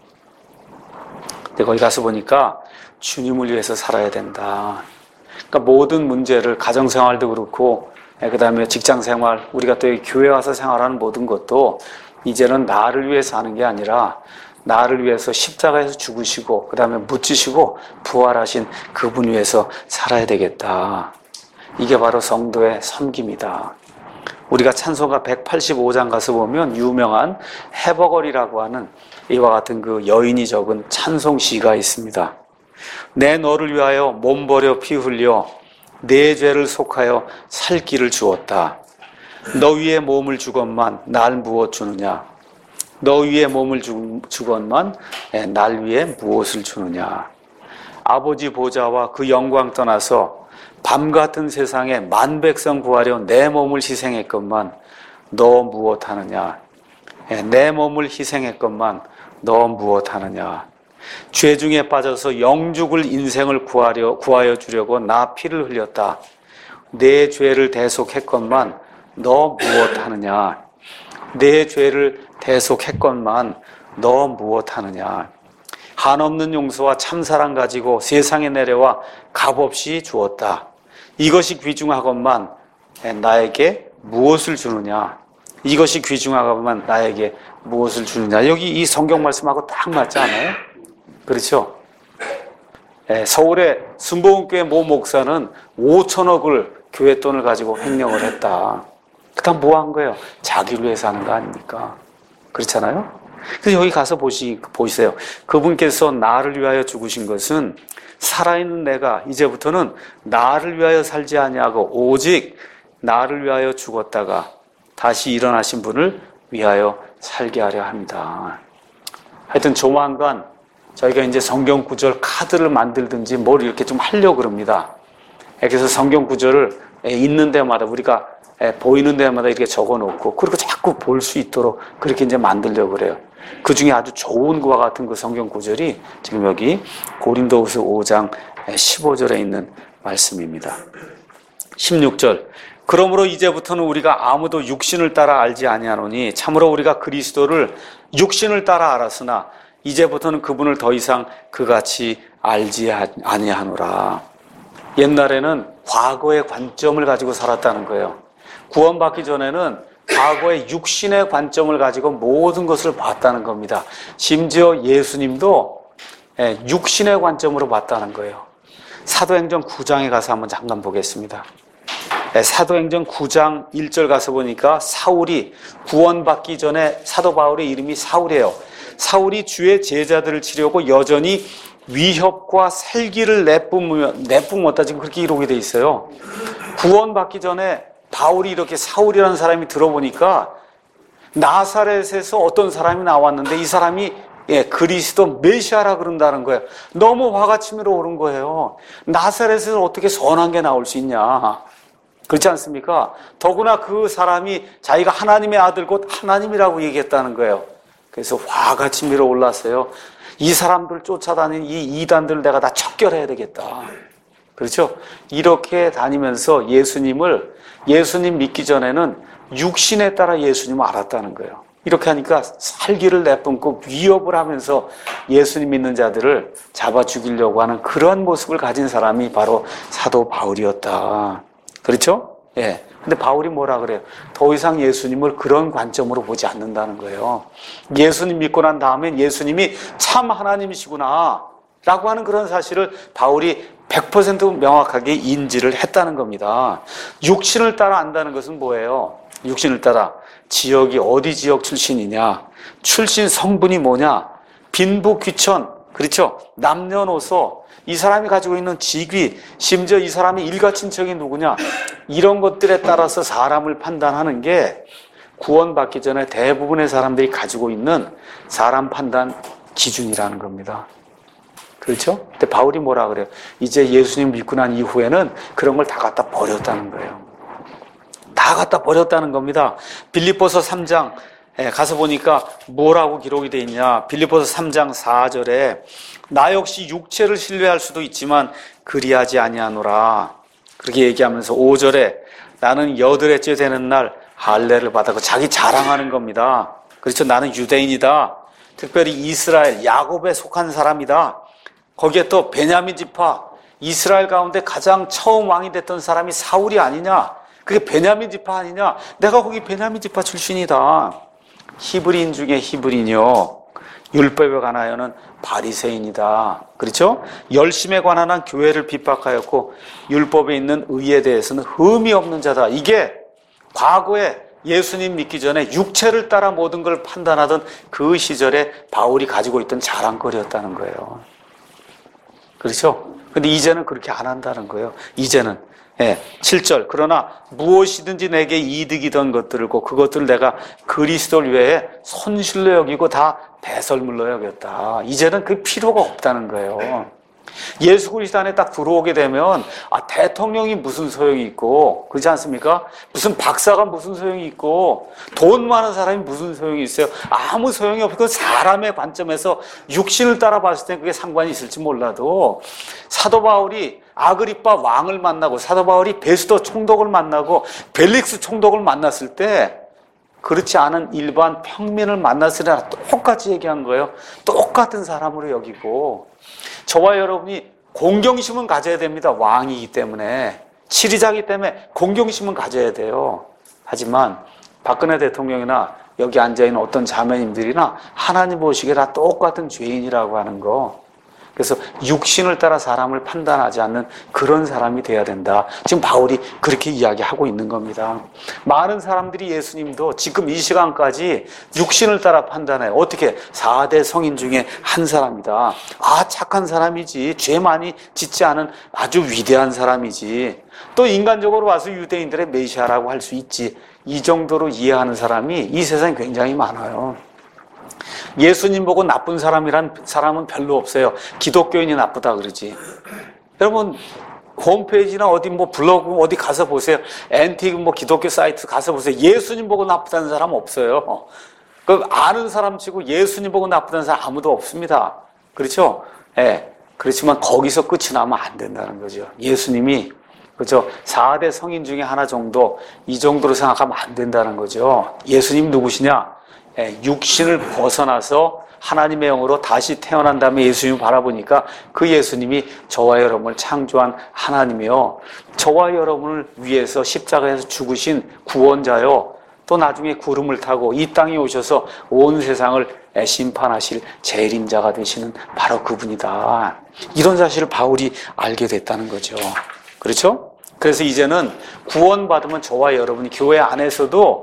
근데 거기 가서 보니까 주님을 위해서 살아야 된다. 그러니까 모든 문제를 가정생활도 그렇고 예, 그 다음에 직장생활, 우리가 또 교회 와서 생활하는 모든 것도 이제는 나를 위해서 하는 게 아니라 나를 위해서 십자가에서 죽으시고 그 다음에 묻히시고 부활하신 그분 위해서 살아야 되겠다. 이게 바로 성도의 섬김이다. 우리가 찬송가 백팔십오 장 가서 보면 유명한 해버걸이라고 하는 이와 같은 그 여인이 적은 찬송시가 있습니다. 내 너를 위하여 몸 버려 피 흘려 내 죄를 속하여 살 길을 주었다. 너 위에 몸을 주건만 날 무엇 주느냐? 너 위에 몸을 주, 주건만 날 위에 무엇을 주느냐? 아버지 보좌와 그 영광 떠나서 밤 같은 세상에 만 백성 구하려 내 몸을 희생했건만 너 무엇 하느냐? 내 몸을 희생했건만 너 무엇 하느냐? 죄 중에 빠져서 영죽을 인생을 구하려, 구하여 주려고 나 피를 흘렸다. 내 죄를 대속했건만 너 무엇 하느냐? 내 죄를 대속했건만 너 무엇 하느냐? 한없는 용서와 참사랑 가지고 세상에 내려와 값없이 주었다. 이것이 귀중하건만 나에게 무엇을 주느냐? 이것이 귀중하면 나에게 무엇을 주느냐? 여기 이 성경 말씀하고 딱 맞지 않아요? 그렇죠? 예, 서울의 순복음교회 모 목사는 오천억을 교회 돈을 가지고 횡령을 했다. 그다음 뭐 한 거예요? 자기를 위해서 하는 거 아닙니까? 그렇잖아요? 그래서 여기 가서 보시, 보세요. 그분께서 나를 위하여 죽으신 것은 살아있는 내가 이제부터는 나를 위하여 살지 아니하고 오직 나를 위하여 죽었다가 다시 일어나신 분을 위하여 살게 하려 합니다. 하여튼 조만간 저희가 이제 성경 구절 카드를 만들든지 뭘 이렇게 좀 하려고 그럽니다. 그래서 성경 구절을 있는 데마다 우리가 보이는 데마다 이렇게 적어 놓고 그리고 자꾸 볼 수 있도록 그렇게 이제 만들려고 그래요. 그 중에 아주 좋은 것과 같은 그 성경 구절이 지금 여기 고린도후서 오 장 십오 절에 있는 말씀입니다. 십육 절. 그러므로 이제부터는 우리가 아무도 육신을 따라 알지 아니하노니 참으로 우리가 그리스도를 육신을 따라 알았으나 이제부터는 그분을 더 이상 그같이 알지 아니하노라. 옛날에는 과거의 관점을 가지고 살았다는 거예요. 구원받기 전에는 과거의 육신의 관점을 가지고 모든 것을 봤다는 겁니다. 심지어 예수님도 육신의 관점으로 봤다는 거예요. 사도행전 구 장에 가서 한번 잠깐 보겠습니다. 사도행전 구 장 일 절 가서 보니까 사울이 구원받기 전에 사도 바울의 이름이 사울이에요. 사울이 주의 제자들을 치려고 여전히 위협과 살기를 내뿜으며, 내뿜었다 지금 그렇게 기록이 돼 있어요. 구원받기 전에 바울이 이렇게 사울이라는 사람이 들어보니까 나사렛에서 어떤 사람이 나왔는데 이 사람이 예, 그리스도 메시아라 그런다는 거예요. 너무 화가 치밀어 오른 거예요. 나사렛에서 어떻게 선한 게 나올 수 있냐. 그렇지 않습니까? 더구나 그 사람이 자기가 하나님의 아들 곧 하나님이라고 얘기했다는 거예요. 그래서 화가 치밀어 올랐어요. 이 사람들 쫓아다니는 이 이단들을 내가 다 척결해야 되겠다. 그렇죠? 이렇게 다니면서 예수님을, 예수님 믿기 전에는 육신에 따라 예수님을 알았다는 거예요. 이렇게 하니까 살기를 내뿜고 위협을 하면서 예수님 믿는 자들을 잡아 죽이려고 하는 그런 모습을 가진 사람이 바로 사도 바울이었다. 그렇죠? 예. 근데 바울이 뭐라 그래요? 더 이상 예수님을 그런 관점으로 보지 않는다는 거예요. 예수님 믿고 난 다음엔 예수님이 참 하나님이시구나 라고 하는 그런 사실을 바울이 백 퍼센트 명확하게 인지를 했다는 겁니다. 육신을 따라 안다는 것은 뭐예요? 육신을 따라 지역이 어디 지역 출신이냐, 출신 성분이 뭐냐, 빈부 귀천, 그렇죠? 남녀노소, 이 사람이 가지고 있는 직위, 심지어 이 사람의 일가 친척이 누구냐, 이런 것들에 따라서 사람을 판단하는 게 구원받기 전에 대부분의 사람들이 가지고 있는 사람 판단 기준이라는 겁니다. 그렇죠? 근데 바울이 뭐라 그래요? 이제 예수님 믿고 난 이후에는 그런 걸 다 갖다 버렸다는 거예요. 다 갖다 버렸다는 겁니다. 빌립보서 삼 장 가서 보니까 뭐라고 기록이 되어 있냐. 빌립보서 삼 장 사 절에 나 역시 육체를 신뢰할 수도 있지만 그리하지 아니하노라. 그렇게 얘기하면서 오 절에 나는 여드레째 되는 날 할례를 받았고 자기 자랑하는 겁니다. 그렇죠? 나는 유대인이다. 특별히 이스라엘, 야곱에 속한 사람이다. 거기에 또 베냐민 지파, 이스라엘 가운데 가장 처음 왕이 됐던 사람이 사울이 아니냐? 그게 베냐민 지파 아니냐? 내가 거기 베냐민 지파 출신이다. 히브리인 중에 히브리인이요. 율법에 관하여는 바리새인이다. 그렇죠? 열심에 관한 한 교회를 핍박하였고 율법에 있는 의에 대해서는 흠이 없는 자다. 이게 과거에 예수님 믿기 전에 육체를 따라 모든 걸 판단하던 그 시절에 바울이 가지고 있던 자랑거리였다는 거예요. 그렇죠? 근데 이제는 그렇게 안 한다는 거예요. 이제는. 예, 칠 절. 그러나 무엇이든지 내게 이득이던 것들을 고 그것들을 내가 그리스도를 위해 손실로 여기고 다 배설물로 여겼다. 이제는 그 필요가 없다는 거예요. 예수 그리스도 안에 딱 들어오게 되면 아 대통령이 무슨 소용이 있고 그렇지 않습니까? 무슨 박사가 무슨 소용이 있고 돈 많은 사람이 무슨 소용이 있어요? 아무 소용이 없고 그 사람의 관점에서 육신을 따라 봤을 때 그게 상관이 있을지 몰라도 사도 바울이 아그리빠 왕을 만나고 사도 바울이 베스도 총독을 만나고 벨릭스 총독을 만났을 때 그렇지 않은 일반 평민을 만났을 때 똑같이 얘기한 거예요. 똑같은 사람으로 여기고 저와 여러분이 공경심은 가져야 됩니다. 왕이기 때문에 치리자기 때문에 공경심은 가져야 돼요. 하지만 박근혜 대통령이나 여기 앉아있는 어떤 자매님들이나 하나님 보시기에 다 똑같은 죄인이라고 하는 거. 그래서 육신을 따라 사람을 판단하지 않는 그런 사람이 돼야 된다. 지금 바울이 그렇게 이야기하고 있는 겁니다. 많은 사람들이 예수님도 지금 이 시간까지 육신을 따라 판단해요. 어떻게? 사 대 성인 중에 한 사람이다. 아, 착한 사람이지. 죄 많이 짓지 않은 아주 위대한 사람이지. 또 인간적으로 봐서 유대인들의 메시아라고 할 수 있지. 이 정도로 이해하는 사람이 이 세상에 굉장히 많아요. 예수님 보고 나쁜 사람이란 사람은 별로 없어요. 기독교인이 나쁘다 그러지. 여러분 홈페이지나 어디 뭐 블로그 어디 가서 보세요. 앤티그 뭐 기독교 사이트 가서 보세요. 예수님 보고 나쁘다는 사람 없어요. 그 아는 사람 치고 예수님 보고 나쁘다는 사람 아무도 없습니다. 그렇죠? 예. 네. 그렇지만 거기서 끝이 나면 안 된다는 거죠. 예수님이 그죠? 사 대 성인 중에 하나 정도 이 정도로 생각하면 안 된다는 거죠. 예수님 누구시냐? 육신을 벗어나서 하나님의 영으로 다시 태어난 다음에 예수님을 바라보니까 그 예수님이 저와 여러분을 창조한 하나님이요. 저와 여러분을 위해서 십자가에서 죽으신 구원자요. 또 나중에 구름을 타고 이 땅에 오셔서 온 세상을 심판하실 재림자가 되시는 바로 그분이다. 이런 사실을 바울이 알게 됐다는 거죠. 그렇죠? 그래서 이제는 구원받으면 저와 여러분이 교회 안에서도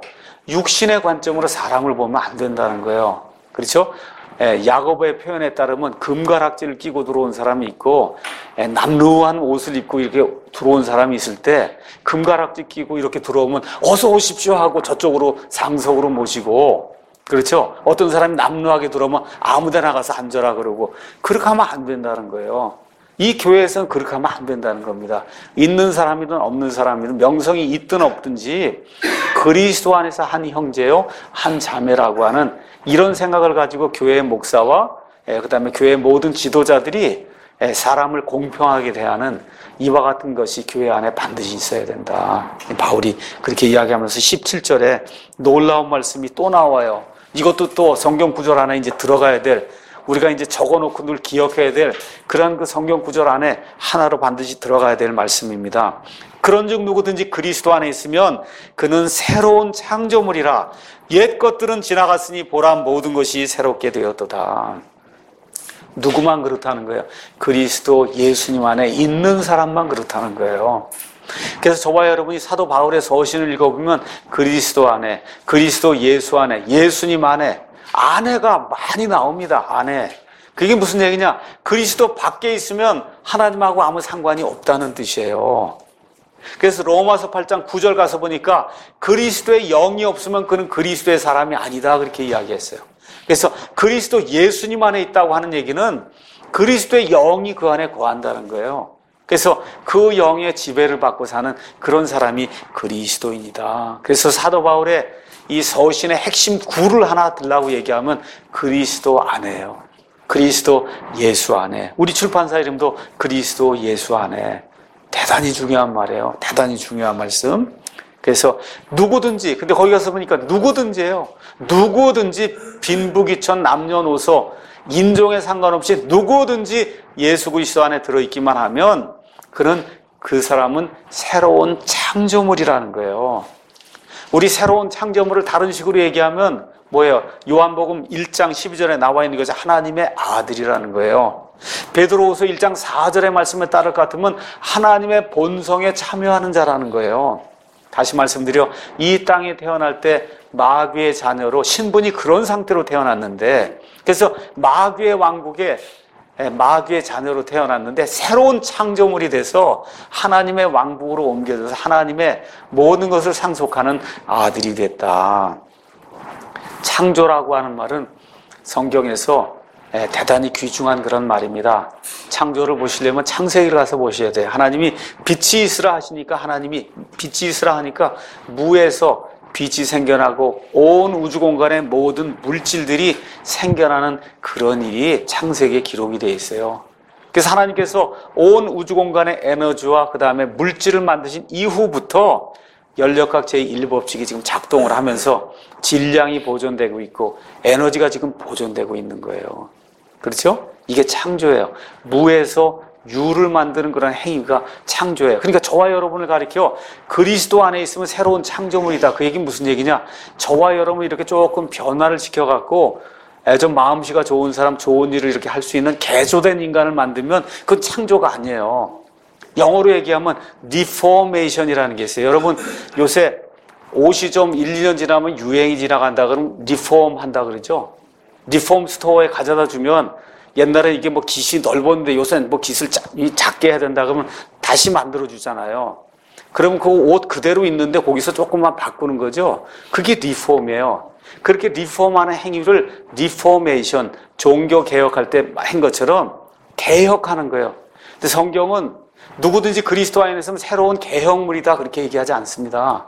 육신의 관점으로 사람을 보면 안 된다는 거예요. 그렇죠? 예, 야고보의 표현에 따르면 금가락지를 끼고 들어온 사람이 있고 예, 남루한 옷을 입고 이렇게 들어온 사람이 있을 때 금가락지 끼고 이렇게 들어오면 어서 오십시오 하고 저쪽으로 상석으로 모시고 그렇죠? 어떤 사람이 남루하게 들어오면 아무 데나 가서 앉아라 그러고 그렇게 하면 안 된다는 거예요. 이 교회에서는 그렇게 하면 안 된다는 겁니다. 있는 사람이든 없는 사람이든 명성이 있든 없든지 그리스도 안에서 한 형제요, 한 자매라고 하는 이런 생각을 가지고 교회의 목사와 그 다음에 교회의 모든 지도자들이 사람을 공평하게 대하는 이와 같은 것이 교회 안에 반드시 있어야 된다. 바울이 그렇게 이야기하면서 십칠 절에 놀라운 말씀이 또 나와요. 이것도 또 성경 구절 안에 이제 들어가야 될 우리가 이제 적어놓고 늘 기억해야 될 그런 그 성경 구절 안에 하나로 반드시 들어가야 될 말씀입니다. 그런즉 누구든지 그리스도 안에 있으면 그는 새로운 창조물이라 옛 것들은 지나갔으니 보라 모든 것이 새롭게 되었도다. 누구만 그렇다는 거예요? 그리스도 예수님 안에 있는 사람만 그렇다는 거예요. 그래서 저와 여러분이 사도 바울의 서신을 읽어보면 그리스도 안에, 그리스도 예수 안에, 예수님 안에 아내가 많이 나옵니다. 아내. 그게 무슨 얘기냐? 그리스도 밖에 있으면 하나님하고 아무 상관이 없다는 뜻이에요. 그래서 로마서 팔 장 구 절 가서 보니까 그리스도의 영이 없으면 그는 그리스도의 사람이 아니다 그렇게 이야기했어요. 그래서 그리스도 예수님 안에 있다고 하는 얘기는 그리스도의 영이 그 안에 거한다는 거예요. 그래서 그 영의 지배를 받고 사는 그런 사람이 그리스도인이다. 그래서 사도 바울의 이 서신의 핵심 구를 하나 들라고 얘기하면 그리스도 안에요. 그리스도 예수 안에. 우리 출판사 이름도 그리스도 예수 안에. 대단히 중요한 말이에요. 대단히 중요한 말씀. 그래서 누구든지, 근데 거기 가서 보니까 누구든지예요. 누구든지 빈부귀천 남녀노소 인종에 상관없이 누구든지 예수 그리스도 안에 들어있기만 하면 그는 그 사람은 새로운 창조물이라는 거예요. 우리 새로운 창조물을 다른 식으로 얘기하면 뭐예요? 요한복음 일 장 십이 절에 나와 있는 것이 하나님의 아들이라는 거예요. 베드로후서 일 장 사 절의 말씀에 따를 것 같으면 하나님의 본성에 참여하는 자라는 거예요. 다시 말씀드려 이 땅에 태어날 때 마귀의 자녀로 신분이 그런 상태로 태어났는데 그래서 마귀의 왕국에 마귀의 자녀로 태어났는데 새로운 창조물이 돼서 하나님의 왕국으로 옮겨져서 하나님의 모든 것을 상속하는 아들이 됐다. 창조라고 하는 말은 성경에서 대단히 귀중한 그런 말입니다. 창조를 보시려면 창세기를 가서 보셔야 돼요. 하나님이 빛이 있으라 하시니까 하나님이 빛이 있으라 하니까 무에서 빛이 생겨나고 온 우주 공간의 모든 물질들이 생겨나는 그런 일이 창세기에 기록이 되어 있어요. 그래서 하나님께서 온 우주 공간의 에너지와 그 다음에 물질을 만드신 이후부터 연력학 제일 법칙이 지금 작동을 하면서 질량이 보존되고 있고 에너지가 지금 보존되고 있는 거예요. 그렇죠? 이게 창조예요. 무에서 유를 만드는 그런 행위가 창조예요. 그러니까 저와 여러분을 가리켜 그리스도 안에 있으면 새로운 창조물이다. 그 얘기는 무슨 얘기냐? 저와 여러분이 이렇게 조금 변화를 시켜갖고 좀 마음씨가 좋은 사람, 좋은 일을 이렇게 할 수 있는 개조된 인간을 만들면 그건 창조가 아니에요. 영어로 얘기하면 deformation이라는 게 있어요. 여러분 요새 옷이 좀 일, 이 년 지나면 유행이 지나간다 그러면 리폼 한다 그러죠. 리폼 스토어에 가져다 주면 옛날에 이게 뭐 깃이 넓었는데 요새는 뭐 깃을 작게 해야 된다 그러면 다시 만들어 주잖아요. 그러면 그 옷 그대로 있는데 거기서 조금만 바꾸는 거죠. 그게 리폼이에요. 그렇게 리폼하는 행위를 리포메이션, 종교 개혁할 때 한 것처럼 개혁하는 거예요. 근데 성경은 누구든지 그리스도 안에 있으면 새로운 개혁물이다 그렇게 얘기하지 않습니다.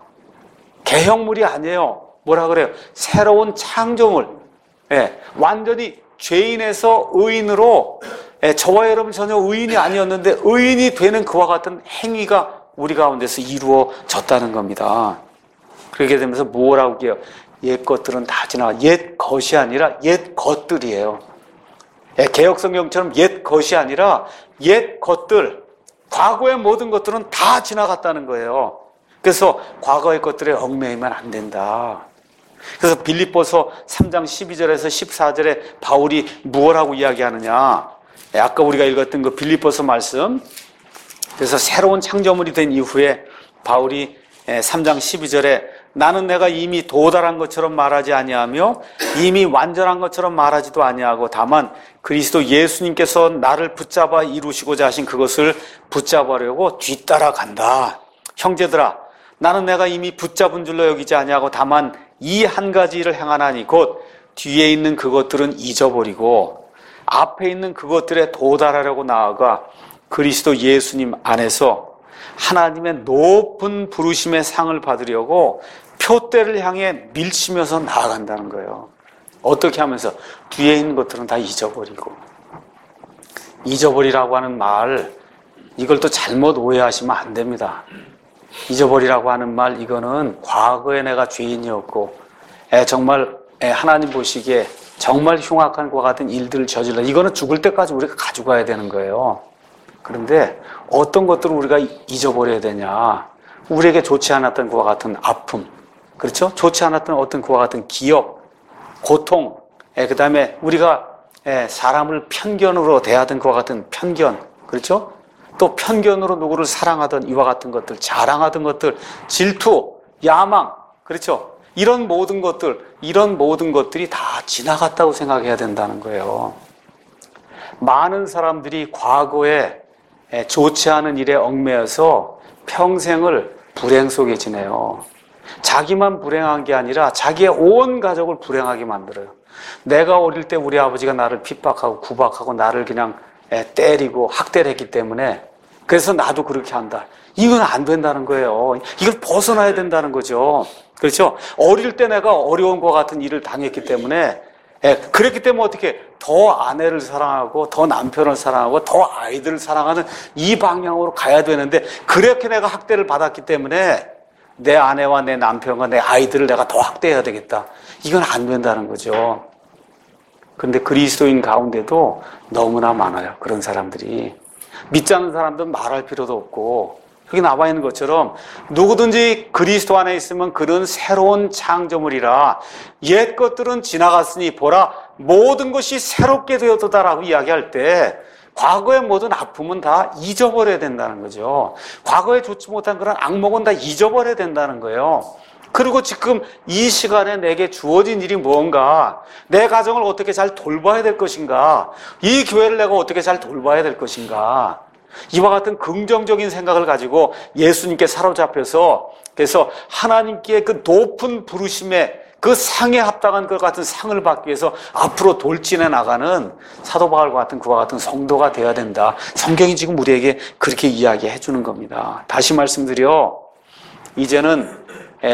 개혁물이 아니에요. 뭐라 그래요? 새로운 창조물. 예, 완전히 죄인에서 의인으로, 예, 저와 여러분 전혀 의인이 아니었는데 의인이 되는 그와 같은 행위가 우리 가운데서 이루어졌다는 겁니다. 그렇게 되면서 뭐라고 해요? 옛 것들은 다 지나가. 옛 것이 아니라 옛 것들이에요. 예, 개혁성경처럼 옛 것이 아니라 옛 것들, 과거의 모든 것들은 다 지나갔다는 거예요. 그래서 과거의 것들에 얽매이면 안 된다. 그래서 빌립보서 삼 장 십이 절에서 십사 절에 바울이 무엇하고 이야기하느냐. 예, 아까 우리가 읽었던 그 빌립보서 말씀. 그래서 새로운 창조물이 된 이후에 바울이 삼 장 십이 절에 나는 내가 이미 도달한 것처럼 말하지 아니하며 이미 완전한 것처럼 말하지도 아니하고 다만 그리스도 예수님께서 나를 붙잡아 이루시고자 하신 그것을 붙잡으려고 뒤따라간다. 형제들아, 나는 내가 이미 붙잡은 줄로 여기지 아니하고 다만 이 한 가지 일을 행하나니 곧 뒤에 있는 그것들은 잊어버리고 앞에 있는 그것들에 도달하려고 나아가 그리스도 예수님 안에서 하나님의 높은 부르심의 상을 받으려고 표대를 향해 밀치면서 나아간다는 거예요. 어떻게 하면서? 뒤에 있는 것들은 다 잊어버리고. 잊어버리라고 하는 말, 이걸 또 잘못 오해하시면 안 됩니다. 잊어버리라고 하는 말, 이거는 과거에 내가 죄인이었고 에, 정말 에, 하나님 보시기에 정말 흉악한 것과 같은 일들을 저질러, 이거는 죽을 때까지 우리가 가지고 가야 되는 거예요. 그런데 어떤 것들을 우리가 잊어버려야 되냐? 우리에게 좋지 않았던 것과 같은 아픔, 그렇죠? 좋지 않았던 어떤 그와 같은 기억, 고통, 그 다음에 우리가 사람을 편견으로 대하던 그와 같은 편견, 그렇죠? 또 편견으로 누구를 사랑하던 이와 같은 것들, 자랑하던 것들, 질투, 야망, 그렇죠? 이런 모든 것들, 이런 모든 것들이 다 지나갔다고 생각해야 된다는 거예요. 많은 사람들이 과거에 좋지 않은 일에 얽매여서 평생을 불행 속에 지내요. 자기만 불행한 게 아니라 자기의 온 가족을 불행하게 만들어요. 내가 어릴 때 우리 아버지가 나를 핍박하고 구박하고 나를 그냥 때리고 학대를 했기 때문에 그래서 나도 그렇게 한다. 이건 안 된다는 거예요. 이걸 벗어나야 된다는 거죠. 그렇죠? 어릴 때 내가 어려운 것 같은 일을 당했기 때문에 그랬기 때문에 어떻게 더 아내를 사랑하고 더 남편을 사랑하고 더 아이들을 사랑하는 이 방향으로 가야 되는데 그렇게 내가 학대를 받았기 때문에 내 아내와 내 남편과 내 아이들을 내가 더 학대해야 되겠다. 이건 안 된다는 거죠. 그런데 그리스도인 가운데도 너무나 많아요. 그런 사람들이. 믿지 않는 사람들은 말할 필요도 없고 여기 나와 있는 것처럼 누구든지 그리스도 안에 있으면 그는 새로운 창조물이라 옛 것들은 지나갔으니 보라 모든 것이 새롭게 되었다라고 이야기할 때 과거의 모든 아픔은 다 잊어버려야 된다는 거죠. 과거에 좋지 못한 그런 악몽은 다 잊어버려야 된다는 거예요. 그리고 지금 이 시간에 내게 주어진 일이 무언가, 내 가정을 어떻게 잘 돌봐야 될 것인가, 이 교회를 내가 어떻게 잘 돌봐야 될 것인가, 이와 같은 긍정적인 생각을 가지고 예수님께 사로잡혀서 그래서 하나님께 그 높은 부르심에 그 상에 합당한 것 같은 상을 받기 위해서 앞으로 돌진해 나가는 사도 바울과 같은 그와 같은 성도가 되어야 된다. 성경이 지금 우리에게 그렇게 이야기해 주는 겁니다. 다시 말씀드려, 이제는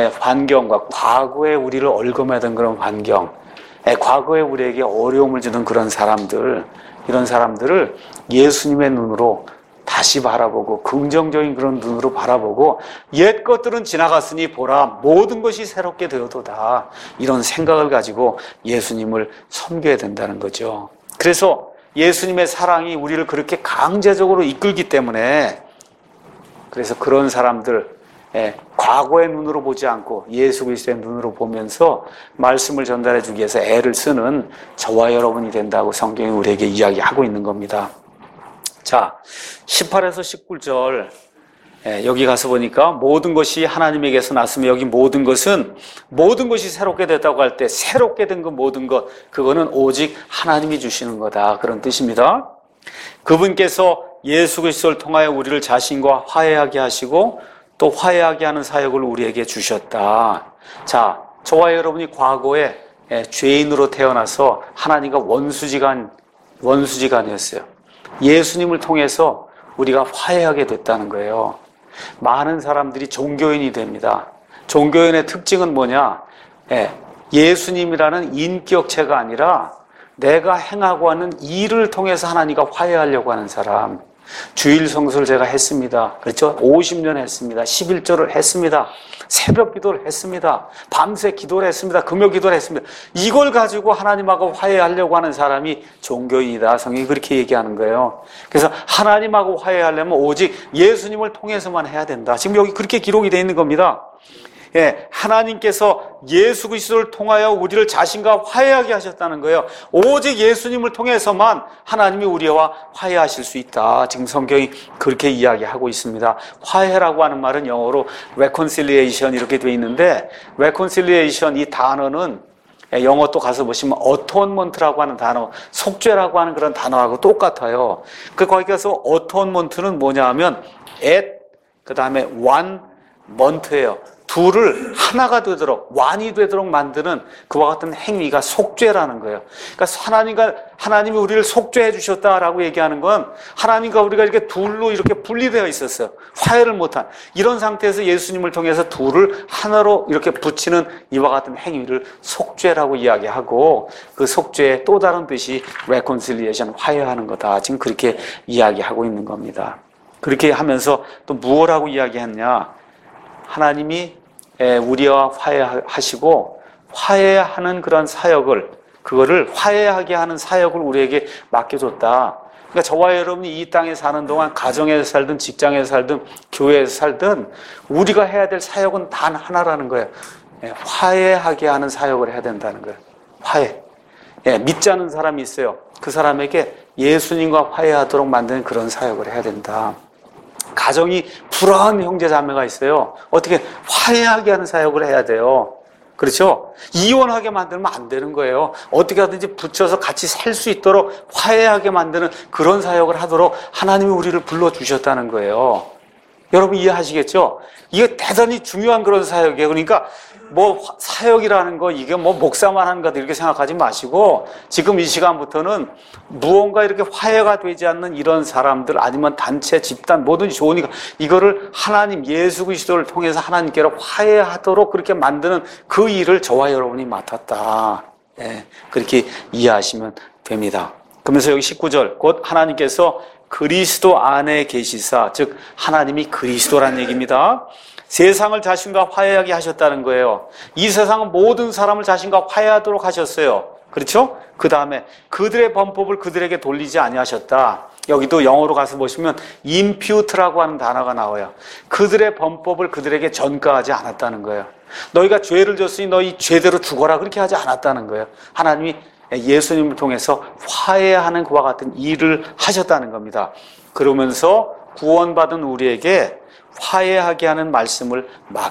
환경과 과거에 우리를 얽어매던 그런 환경, 과거에 우리에게 어려움을 주는 그런 사람들, 이런 사람들을 예수님의 눈으로 다시 바라보고 긍정적인 그런 눈으로 바라보고 옛 것들은 지나갔으니 보라 모든 것이 새롭게 되어도다, 이런 생각을 가지고 예수님을 섬겨야 된다는 거죠. 그래서 예수님의 사랑이 우리를 그렇게 강제적으로 이끌기 때문에, 그래서 그런 사람들, 예, 과거의 눈으로 보지 않고 예수 그리스도의 눈으로 보면서 말씀을 전달해 주기 위해서 애를 쓰는 저와 여러분이 된다고 성경이 우리에게 이야기하고 있는 겁니다. 자, 십팔에서 십구 절, 예, 여기 가서 보니까 모든 것이 하나님에게서 났으며, 여기 모든 것은 모든 것이 새롭게 됐다고 할 때 새롭게 된 그 모든 것, 그거는 오직 하나님이 주시는 거다, 그런 뜻입니다. 그분께서 예수 그리스도를 통하여 우리를 자신과 화해하게 하시고 또 화해하게 하는 사역을 우리에게 주셨다. 자, 저와 여러분이 과거에 죄인으로 태어나서 하나님과 원수지간, 원수지간이었어요. 예수님을 통해서 우리가 화해하게 됐다는 거예요. 많은 사람들이 종교인이 됩니다. 종교인의 특징은 뭐냐? 예수님이라는 인격체가 아니라 내가 행하고 하는 일을 통해서 하나님과 화해하려고 하는 사람. 주일 성수를 제가 했습니다. 그렇죠? 오십 년 했습니다. 십일 절을 했습니다. 새벽 기도를 했습니다. 밤새 기도를 했습니다. 금요 기도를 했습니다. 이걸 가지고 하나님하고 화해하려고 하는 사람이 종교인이다. 성경이 그렇게 얘기하는 거예요. 그래서 하나님하고 화해하려면 오직 예수님을 통해서만 해야 된다. 지금 여기 그렇게 기록이 되어 있는 겁니다. 예, 하나님께서 예수 그리스도를 통하여 우리를 자신과 화해하게 하셨다는 거예요. 오직 예수님을 통해서만 하나님이 우리와 화해하실 수 있다. 지금 성경이 그렇게 이야기하고 있습니다. 화해라고 하는 말은 영어로 reconciliation 이렇게 되어 있는데, reconciliation 이 단어는 영어 또 가서 보시면 atonement라고 하는 단어, 속죄라고 하는 그런 단어하고 똑같아요. 그 거기 가서 atonement는 뭐냐 하면 at, 그 다음에 one month예요. 둘을 하나가 되도록, 완이 되도록 만드는 그와 같은 행위가 속죄라는 거예요. 그러니까 하나님과, 하나님이 우리를 속죄해 주셨다라고 얘기하는 건 하나님과 우리가 이렇게 둘로 이렇게 분리되어 있었어요. 화해를 못한. 이런 상태에서 예수님을 통해서 둘을 하나로 이렇게 붙이는 이와 같은 행위를 속죄라고 이야기하고, 그 속죄의 또 다른 뜻이 reconciliation, 화해하는 거다. 지금 그렇게 이야기하고 있는 겁니다. 그렇게 하면서 또 무엇라고 이야기했냐? 하나님이 우리와 화해하시고 화해하는 그런 사역을, 그거를 화해하게 하는 사역을 우리에게 맡겨줬다. 그러니까 저와 여러분이 이 땅에 사는 동안 가정에서 살든 직장에서 살든 교회에서 살든 우리가 해야 될 사역은 단 하나라는 거예요. 화해하게 하는 사역을 해야 된다는 거예요. 화해. 예, 믿지 않는 사람이 있어요. 그 사람에게 예수님과 화해하도록 만드는 그런 사역을 해야 된다. 가정이 불화한 형제 자매가 있어요. 어떻게 화해하게 하는 사역을 해야 돼요. 그렇죠? 이혼하게 만들면 안 되는 거예요. 어떻게 하든지 붙여서 같이 살 수 있도록 화해하게 만드는 그런 사역을 하도록 하나님이 우리를 불러주셨다는 거예요. 여러분 이해하시겠죠? 이게 대단히 중요한 그런 사역이에요. 그러니까 뭐 사역이라는 거 이게 뭐 목사만 하는 거다 이렇게 생각하지 마시고, 지금 이 시간부터는 무언가 이렇게 화해가 되지 않는 이런 사람들, 아니면 단체, 집단 뭐든지 좋으니까 이거를 하나님 예수 그리스도를 통해서 하나님께로 화해하도록 그렇게 만드는 그 일을 저와 여러분이 맡았다. 네, 그렇게 이해하시면 됩니다. 그러면서 여기 십구 절, 곧 하나님께서 그리스도 안에 계시사, 즉 하나님이 그리스도란 얘기입니다. 세상을 자신과 화해하게 하셨다는 거예요. 이 세상은 모든 사람을 자신과 화해하도록 하셨어요. 그렇죠? 그 다음에 그들의 범법을 그들에게 돌리지 아니하셨다. 여기도 영어로 가서 보시면 impute라고 하는 단어가 나와요. 그들의 범법을 그들에게 전가하지 않았다는 거예요. 너희가 죄를 졌으니 너희 죄대로 죽어라, 그렇게 하지 않았다는 거예요. 하나님이 예수님을 통해서 화해하는 그와 같은 일을 하셨다는 겁니다. 그러면서 구원받은 우리에게 화해하게 하는 말씀을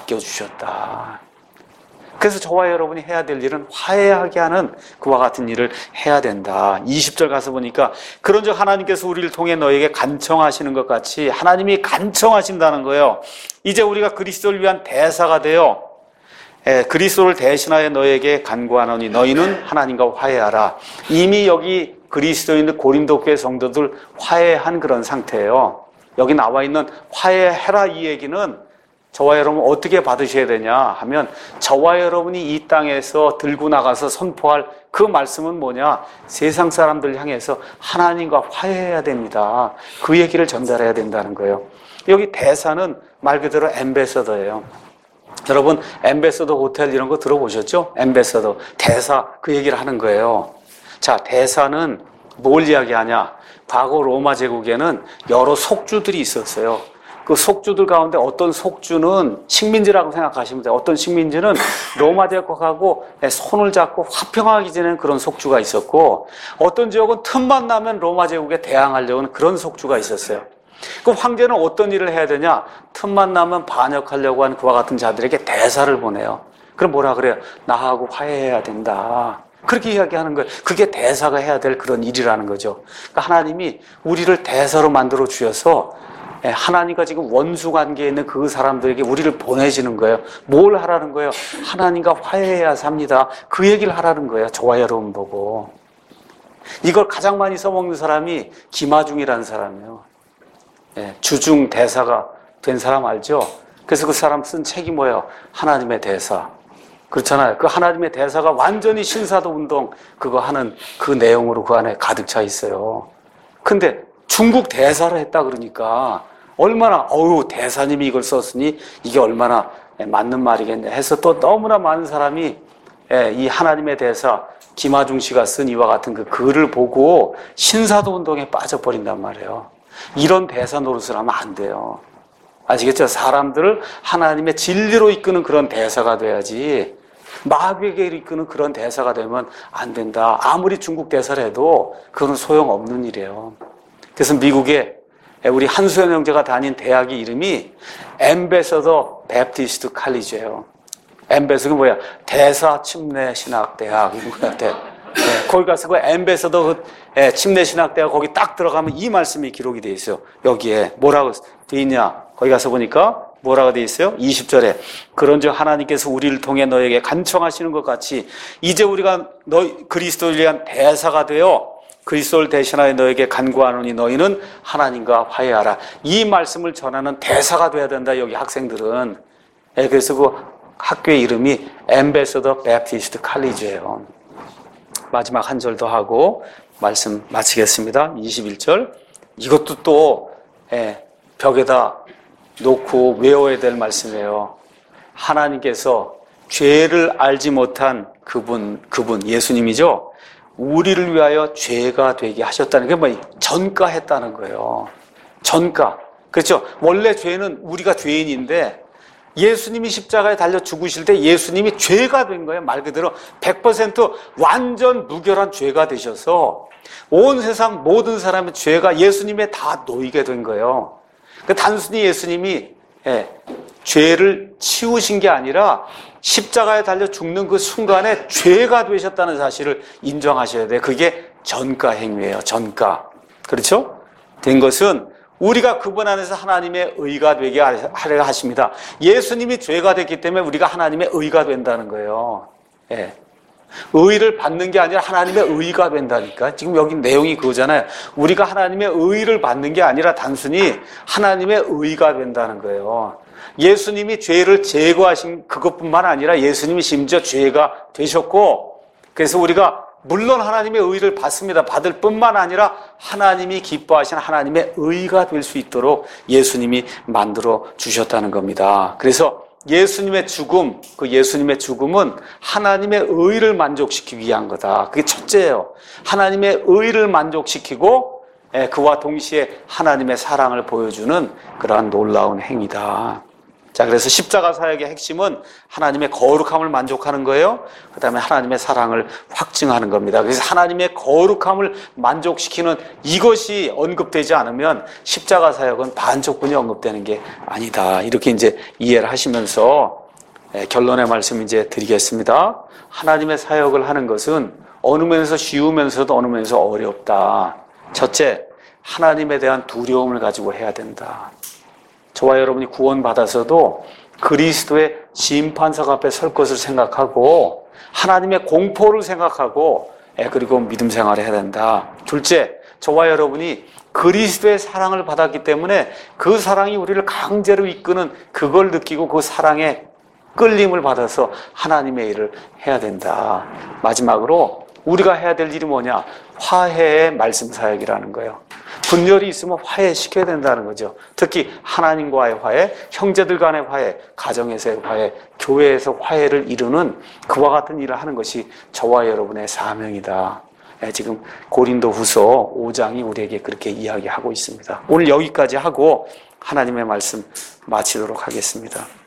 맡겨주셨다. 그래서 저와 여러분이 해야 될 일은 화해하게 하는 그와 같은 일을 해야 된다. 이십 절 가서 보니까 그런즉 하나님께서 우리를 통해 너에게 간청하시는 것 같이 하나님이 간청하신다는 거예요. 이제 우리가 그리스도를 위한 대사가 되어 예, 그리스도를 대신하여 너에게 간구하노니 너희는 하나님과 화해하라. 이미 여기 그리스도인들 고린도 교회 성도들 화해한 그런 상태예요. 여기 나와 있는 화해해라 이 얘기는 저와 여러분 어떻게 받으셔야 되냐 하면, 저와 여러분이 이 땅에서 들고 나가서 선포할 그 말씀은 뭐냐? 세상 사람들 향해서 하나님과 화해해야 됩니다. 그 얘기를 전달해야 된다는 거예요. 여기 대사는 말 그대로 엠베서더예요. 여러분 엠베서더 호텔 이런 거 들어보셨죠? 엠베서더, 대사, 그 얘기를 하는 거예요. 자, 대사는 뭘 이야기하냐? 과거 로마 제국에는 여러 속주들이 있었어요. 그 속주들 가운데 어떤 속주는 식민지라고 생각하시면 돼요. 어떤 식민지는 로마 제국하고 손을 잡고 화평하기 지내는 그런 속주가 있었고, 어떤 지역은 틈만 나면 로마 제국에 대항하려고 하는 그런 속주가 있었어요. 그 황제는 어떤 일을 해야 되냐? 틈만 나면 반역하려고 하는 그와 같은 자들에게 대사를 보내요. 그럼 뭐라 그래요? 나하고 화해해야 된다. 그렇게 이야기하는 거예요. 그게 대사가 해야 될 그런 일이라는 거죠. 그러니까 하나님이 우리를 대사로 만들어 주셔서 하나님과 지금 원수 관계에 있는 그 사람들에게 우리를 보내시는 거예요. 뭘 하라는 거예요? 하나님과 화해해야 삽니다. 그 얘기를 하라는 거예요. 저와 여러분 보고. 이걸 가장 많이 써먹는 사람이 김하중이라는 사람이에요. 예, 주중 대사가 된 사람 알죠? 그래서 그 사람 쓴 책이 뭐예요? 하나님의 대사. 그렇잖아요. 그 하나님의 대사가 완전히 신사도 운동 그거 하는 그 내용으로 그 안에 가득 차 있어요. 근데 중국 대사를 했다 그러니까 얼마나 어우 대사님이 이걸 썼으니 이게 얼마나 맞는 말이겠냐 해서 또 너무나 많은 사람이 이 하나님의 대사 김하중 씨가 쓴 이와 같은 그 글을 보고 신사도 운동에 빠져버린단 말이에요. 이런 대사 노릇을 하면 안 돼요. 아시겠죠? 사람들을 하나님의 진리로 이끄는 그런 대사가 돼야지 마귀에게 이끄는 그런 대사가 되면 안 된다. 아무리 중국 대사를 해도 그건 소용없는 일이에요. 그래서 미국에 우리 한수연 형제가 다닌 대학의 이름이 엠베서더 베프티스트 칼리지예요. 엠베서가 뭐야? 대사 침례 신학 대학. 이거야. 네. 거기 가서 그 엠베서더 그 침례 신학 대학 거기 딱 들어가면 이 말씀이 기록이 돼 있어요. 여기에 뭐라고 돼 있냐? 거기 가서 보니까 뭐라고 돼 있어요? 이십 절에 그런즉 하나님께서 우리를 통해 너에게 간청하시는 것 같이 이제 우리가 너 그리스도를 위한 대사가 되어 그리스도를 대신하여 너에게 간구하노니 너희는 하나님과 화해하라. 이 말씀을 전하는 대사가 돼야 된다. 여기 학생들은. 예, 그래서 그 학교의 이름이 엠베서더 베프티스트 칼리지예요. 마지막 한 절 더 하고 말씀 마치겠습니다. 이십일 절. 이것도 또 예, 벽에다 놓고 외워야 될 말씀이에요. 하나님께서 죄를 알지 못한 그분, 그분 예수님이죠. 우리를 위하여 죄가 되게 하셨다는 게 뭐 전가했다는 거예요. 전가. 그렇죠. 원래 죄는 우리가 죄인인데 예수님이 십자가에 달려 죽으실 때 예수님이 죄가 된 거예요. 말 그대로 백 퍼센트 완전 무결한 죄가 되셔서 온 세상 모든 사람의 죄가 예수님에 다 놓이게 된 거예요. 단순히 예수님이 예, 죄를 치우신 게 아니라 십자가에 달려 죽는 그 순간에 죄가 되셨다는 사실을 인정하셔야 돼요. 그게 전가 행위예요. 전가. 그렇죠? 된 것은 우리가 그분 안에서 하나님의 의가 되게 하려 하십니다. 예수님이 죄가 됐기 때문에 우리가 하나님의 의가 된다는 거예요. 예. 의를 받는 게 아니라 하나님의 의가 된다니까. 지금 여기 내용이 그거잖아요. 우리가 하나님의 의를 받는 게 아니라 단순히 하나님의 의가 된다는 거예요. 예수님이 죄를 제거하신 그것뿐만 아니라 예수님이 심지어 죄가 되셨고, 그래서 우리가 물론 하나님의 의를 받습니다. 받을 뿐만 아니라 하나님이 기뻐하신 하나님의 의가 될 수 있도록 예수님이 만들어 주셨다는 겁니다. 그래서 예수님의 죽음, 그 예수님의 죽음은 하나님의 의를 만족시키기 위한 거다. 그게 첫째예요. 하나님의 의를 만족시키고 그와 동시에 하나님의 사랑을 보여주는 그러한 놀라운 행위다. 자, 그래서 십자가 사역의 핵심은 하나님의 거룩함을 만족하는 거예요. 그 다음에 하나님의 사랑을 확증하는 겁니다. 그래서 하나님의 거룩함을 만족시키는 이것이 언급되지 않으면 십자가 사역은 반쪽뿐이 언급되는 게 아니다. 이렇게 이제 이해를 하시면서 결론의 말씀 이제 드리겠습니다. 하나님의 사역을 하는 것은 어느 면에서 쉬우면서도 어느 면에서 어렵다. 첫째, 하나님에 대한 두려움을 가지고 해야 된다. 저와 여러분이 구원받아서도 그리스도의 심판석 앞에 설 것을 생각하고 하나님의 공포를 생각하고 그리고 믿음 생활을 해야 된다. 둘째, 저와 여러분이 그리스도의 사랑을 받았기 때문에 그 사랑이 우리를 강제로 이끄는 그걸 느끼고 그 사랑에 끌림을 받아서 하나님의 일을 해야 된다. 마지막으로 우리가 해야 될 일이 뭐냐? 화해의 말씀 사역이라는 거예요. 분열이 있으면 화해시켜야 된다는 거죠. 특히 하나님과의 화해, 형제들 간의 화해, 가정에서의 화해, 교회에서 화해를 이루는 그와 같은 일을 하는 것이 저와 여러분의 사명이다. 지금 고린도 후서 오 장이 우리에게 그렇게 이야기하고 있습니다. 오늘 여기까지 하고 하나님의 말씀 마치도록 하겠습니다.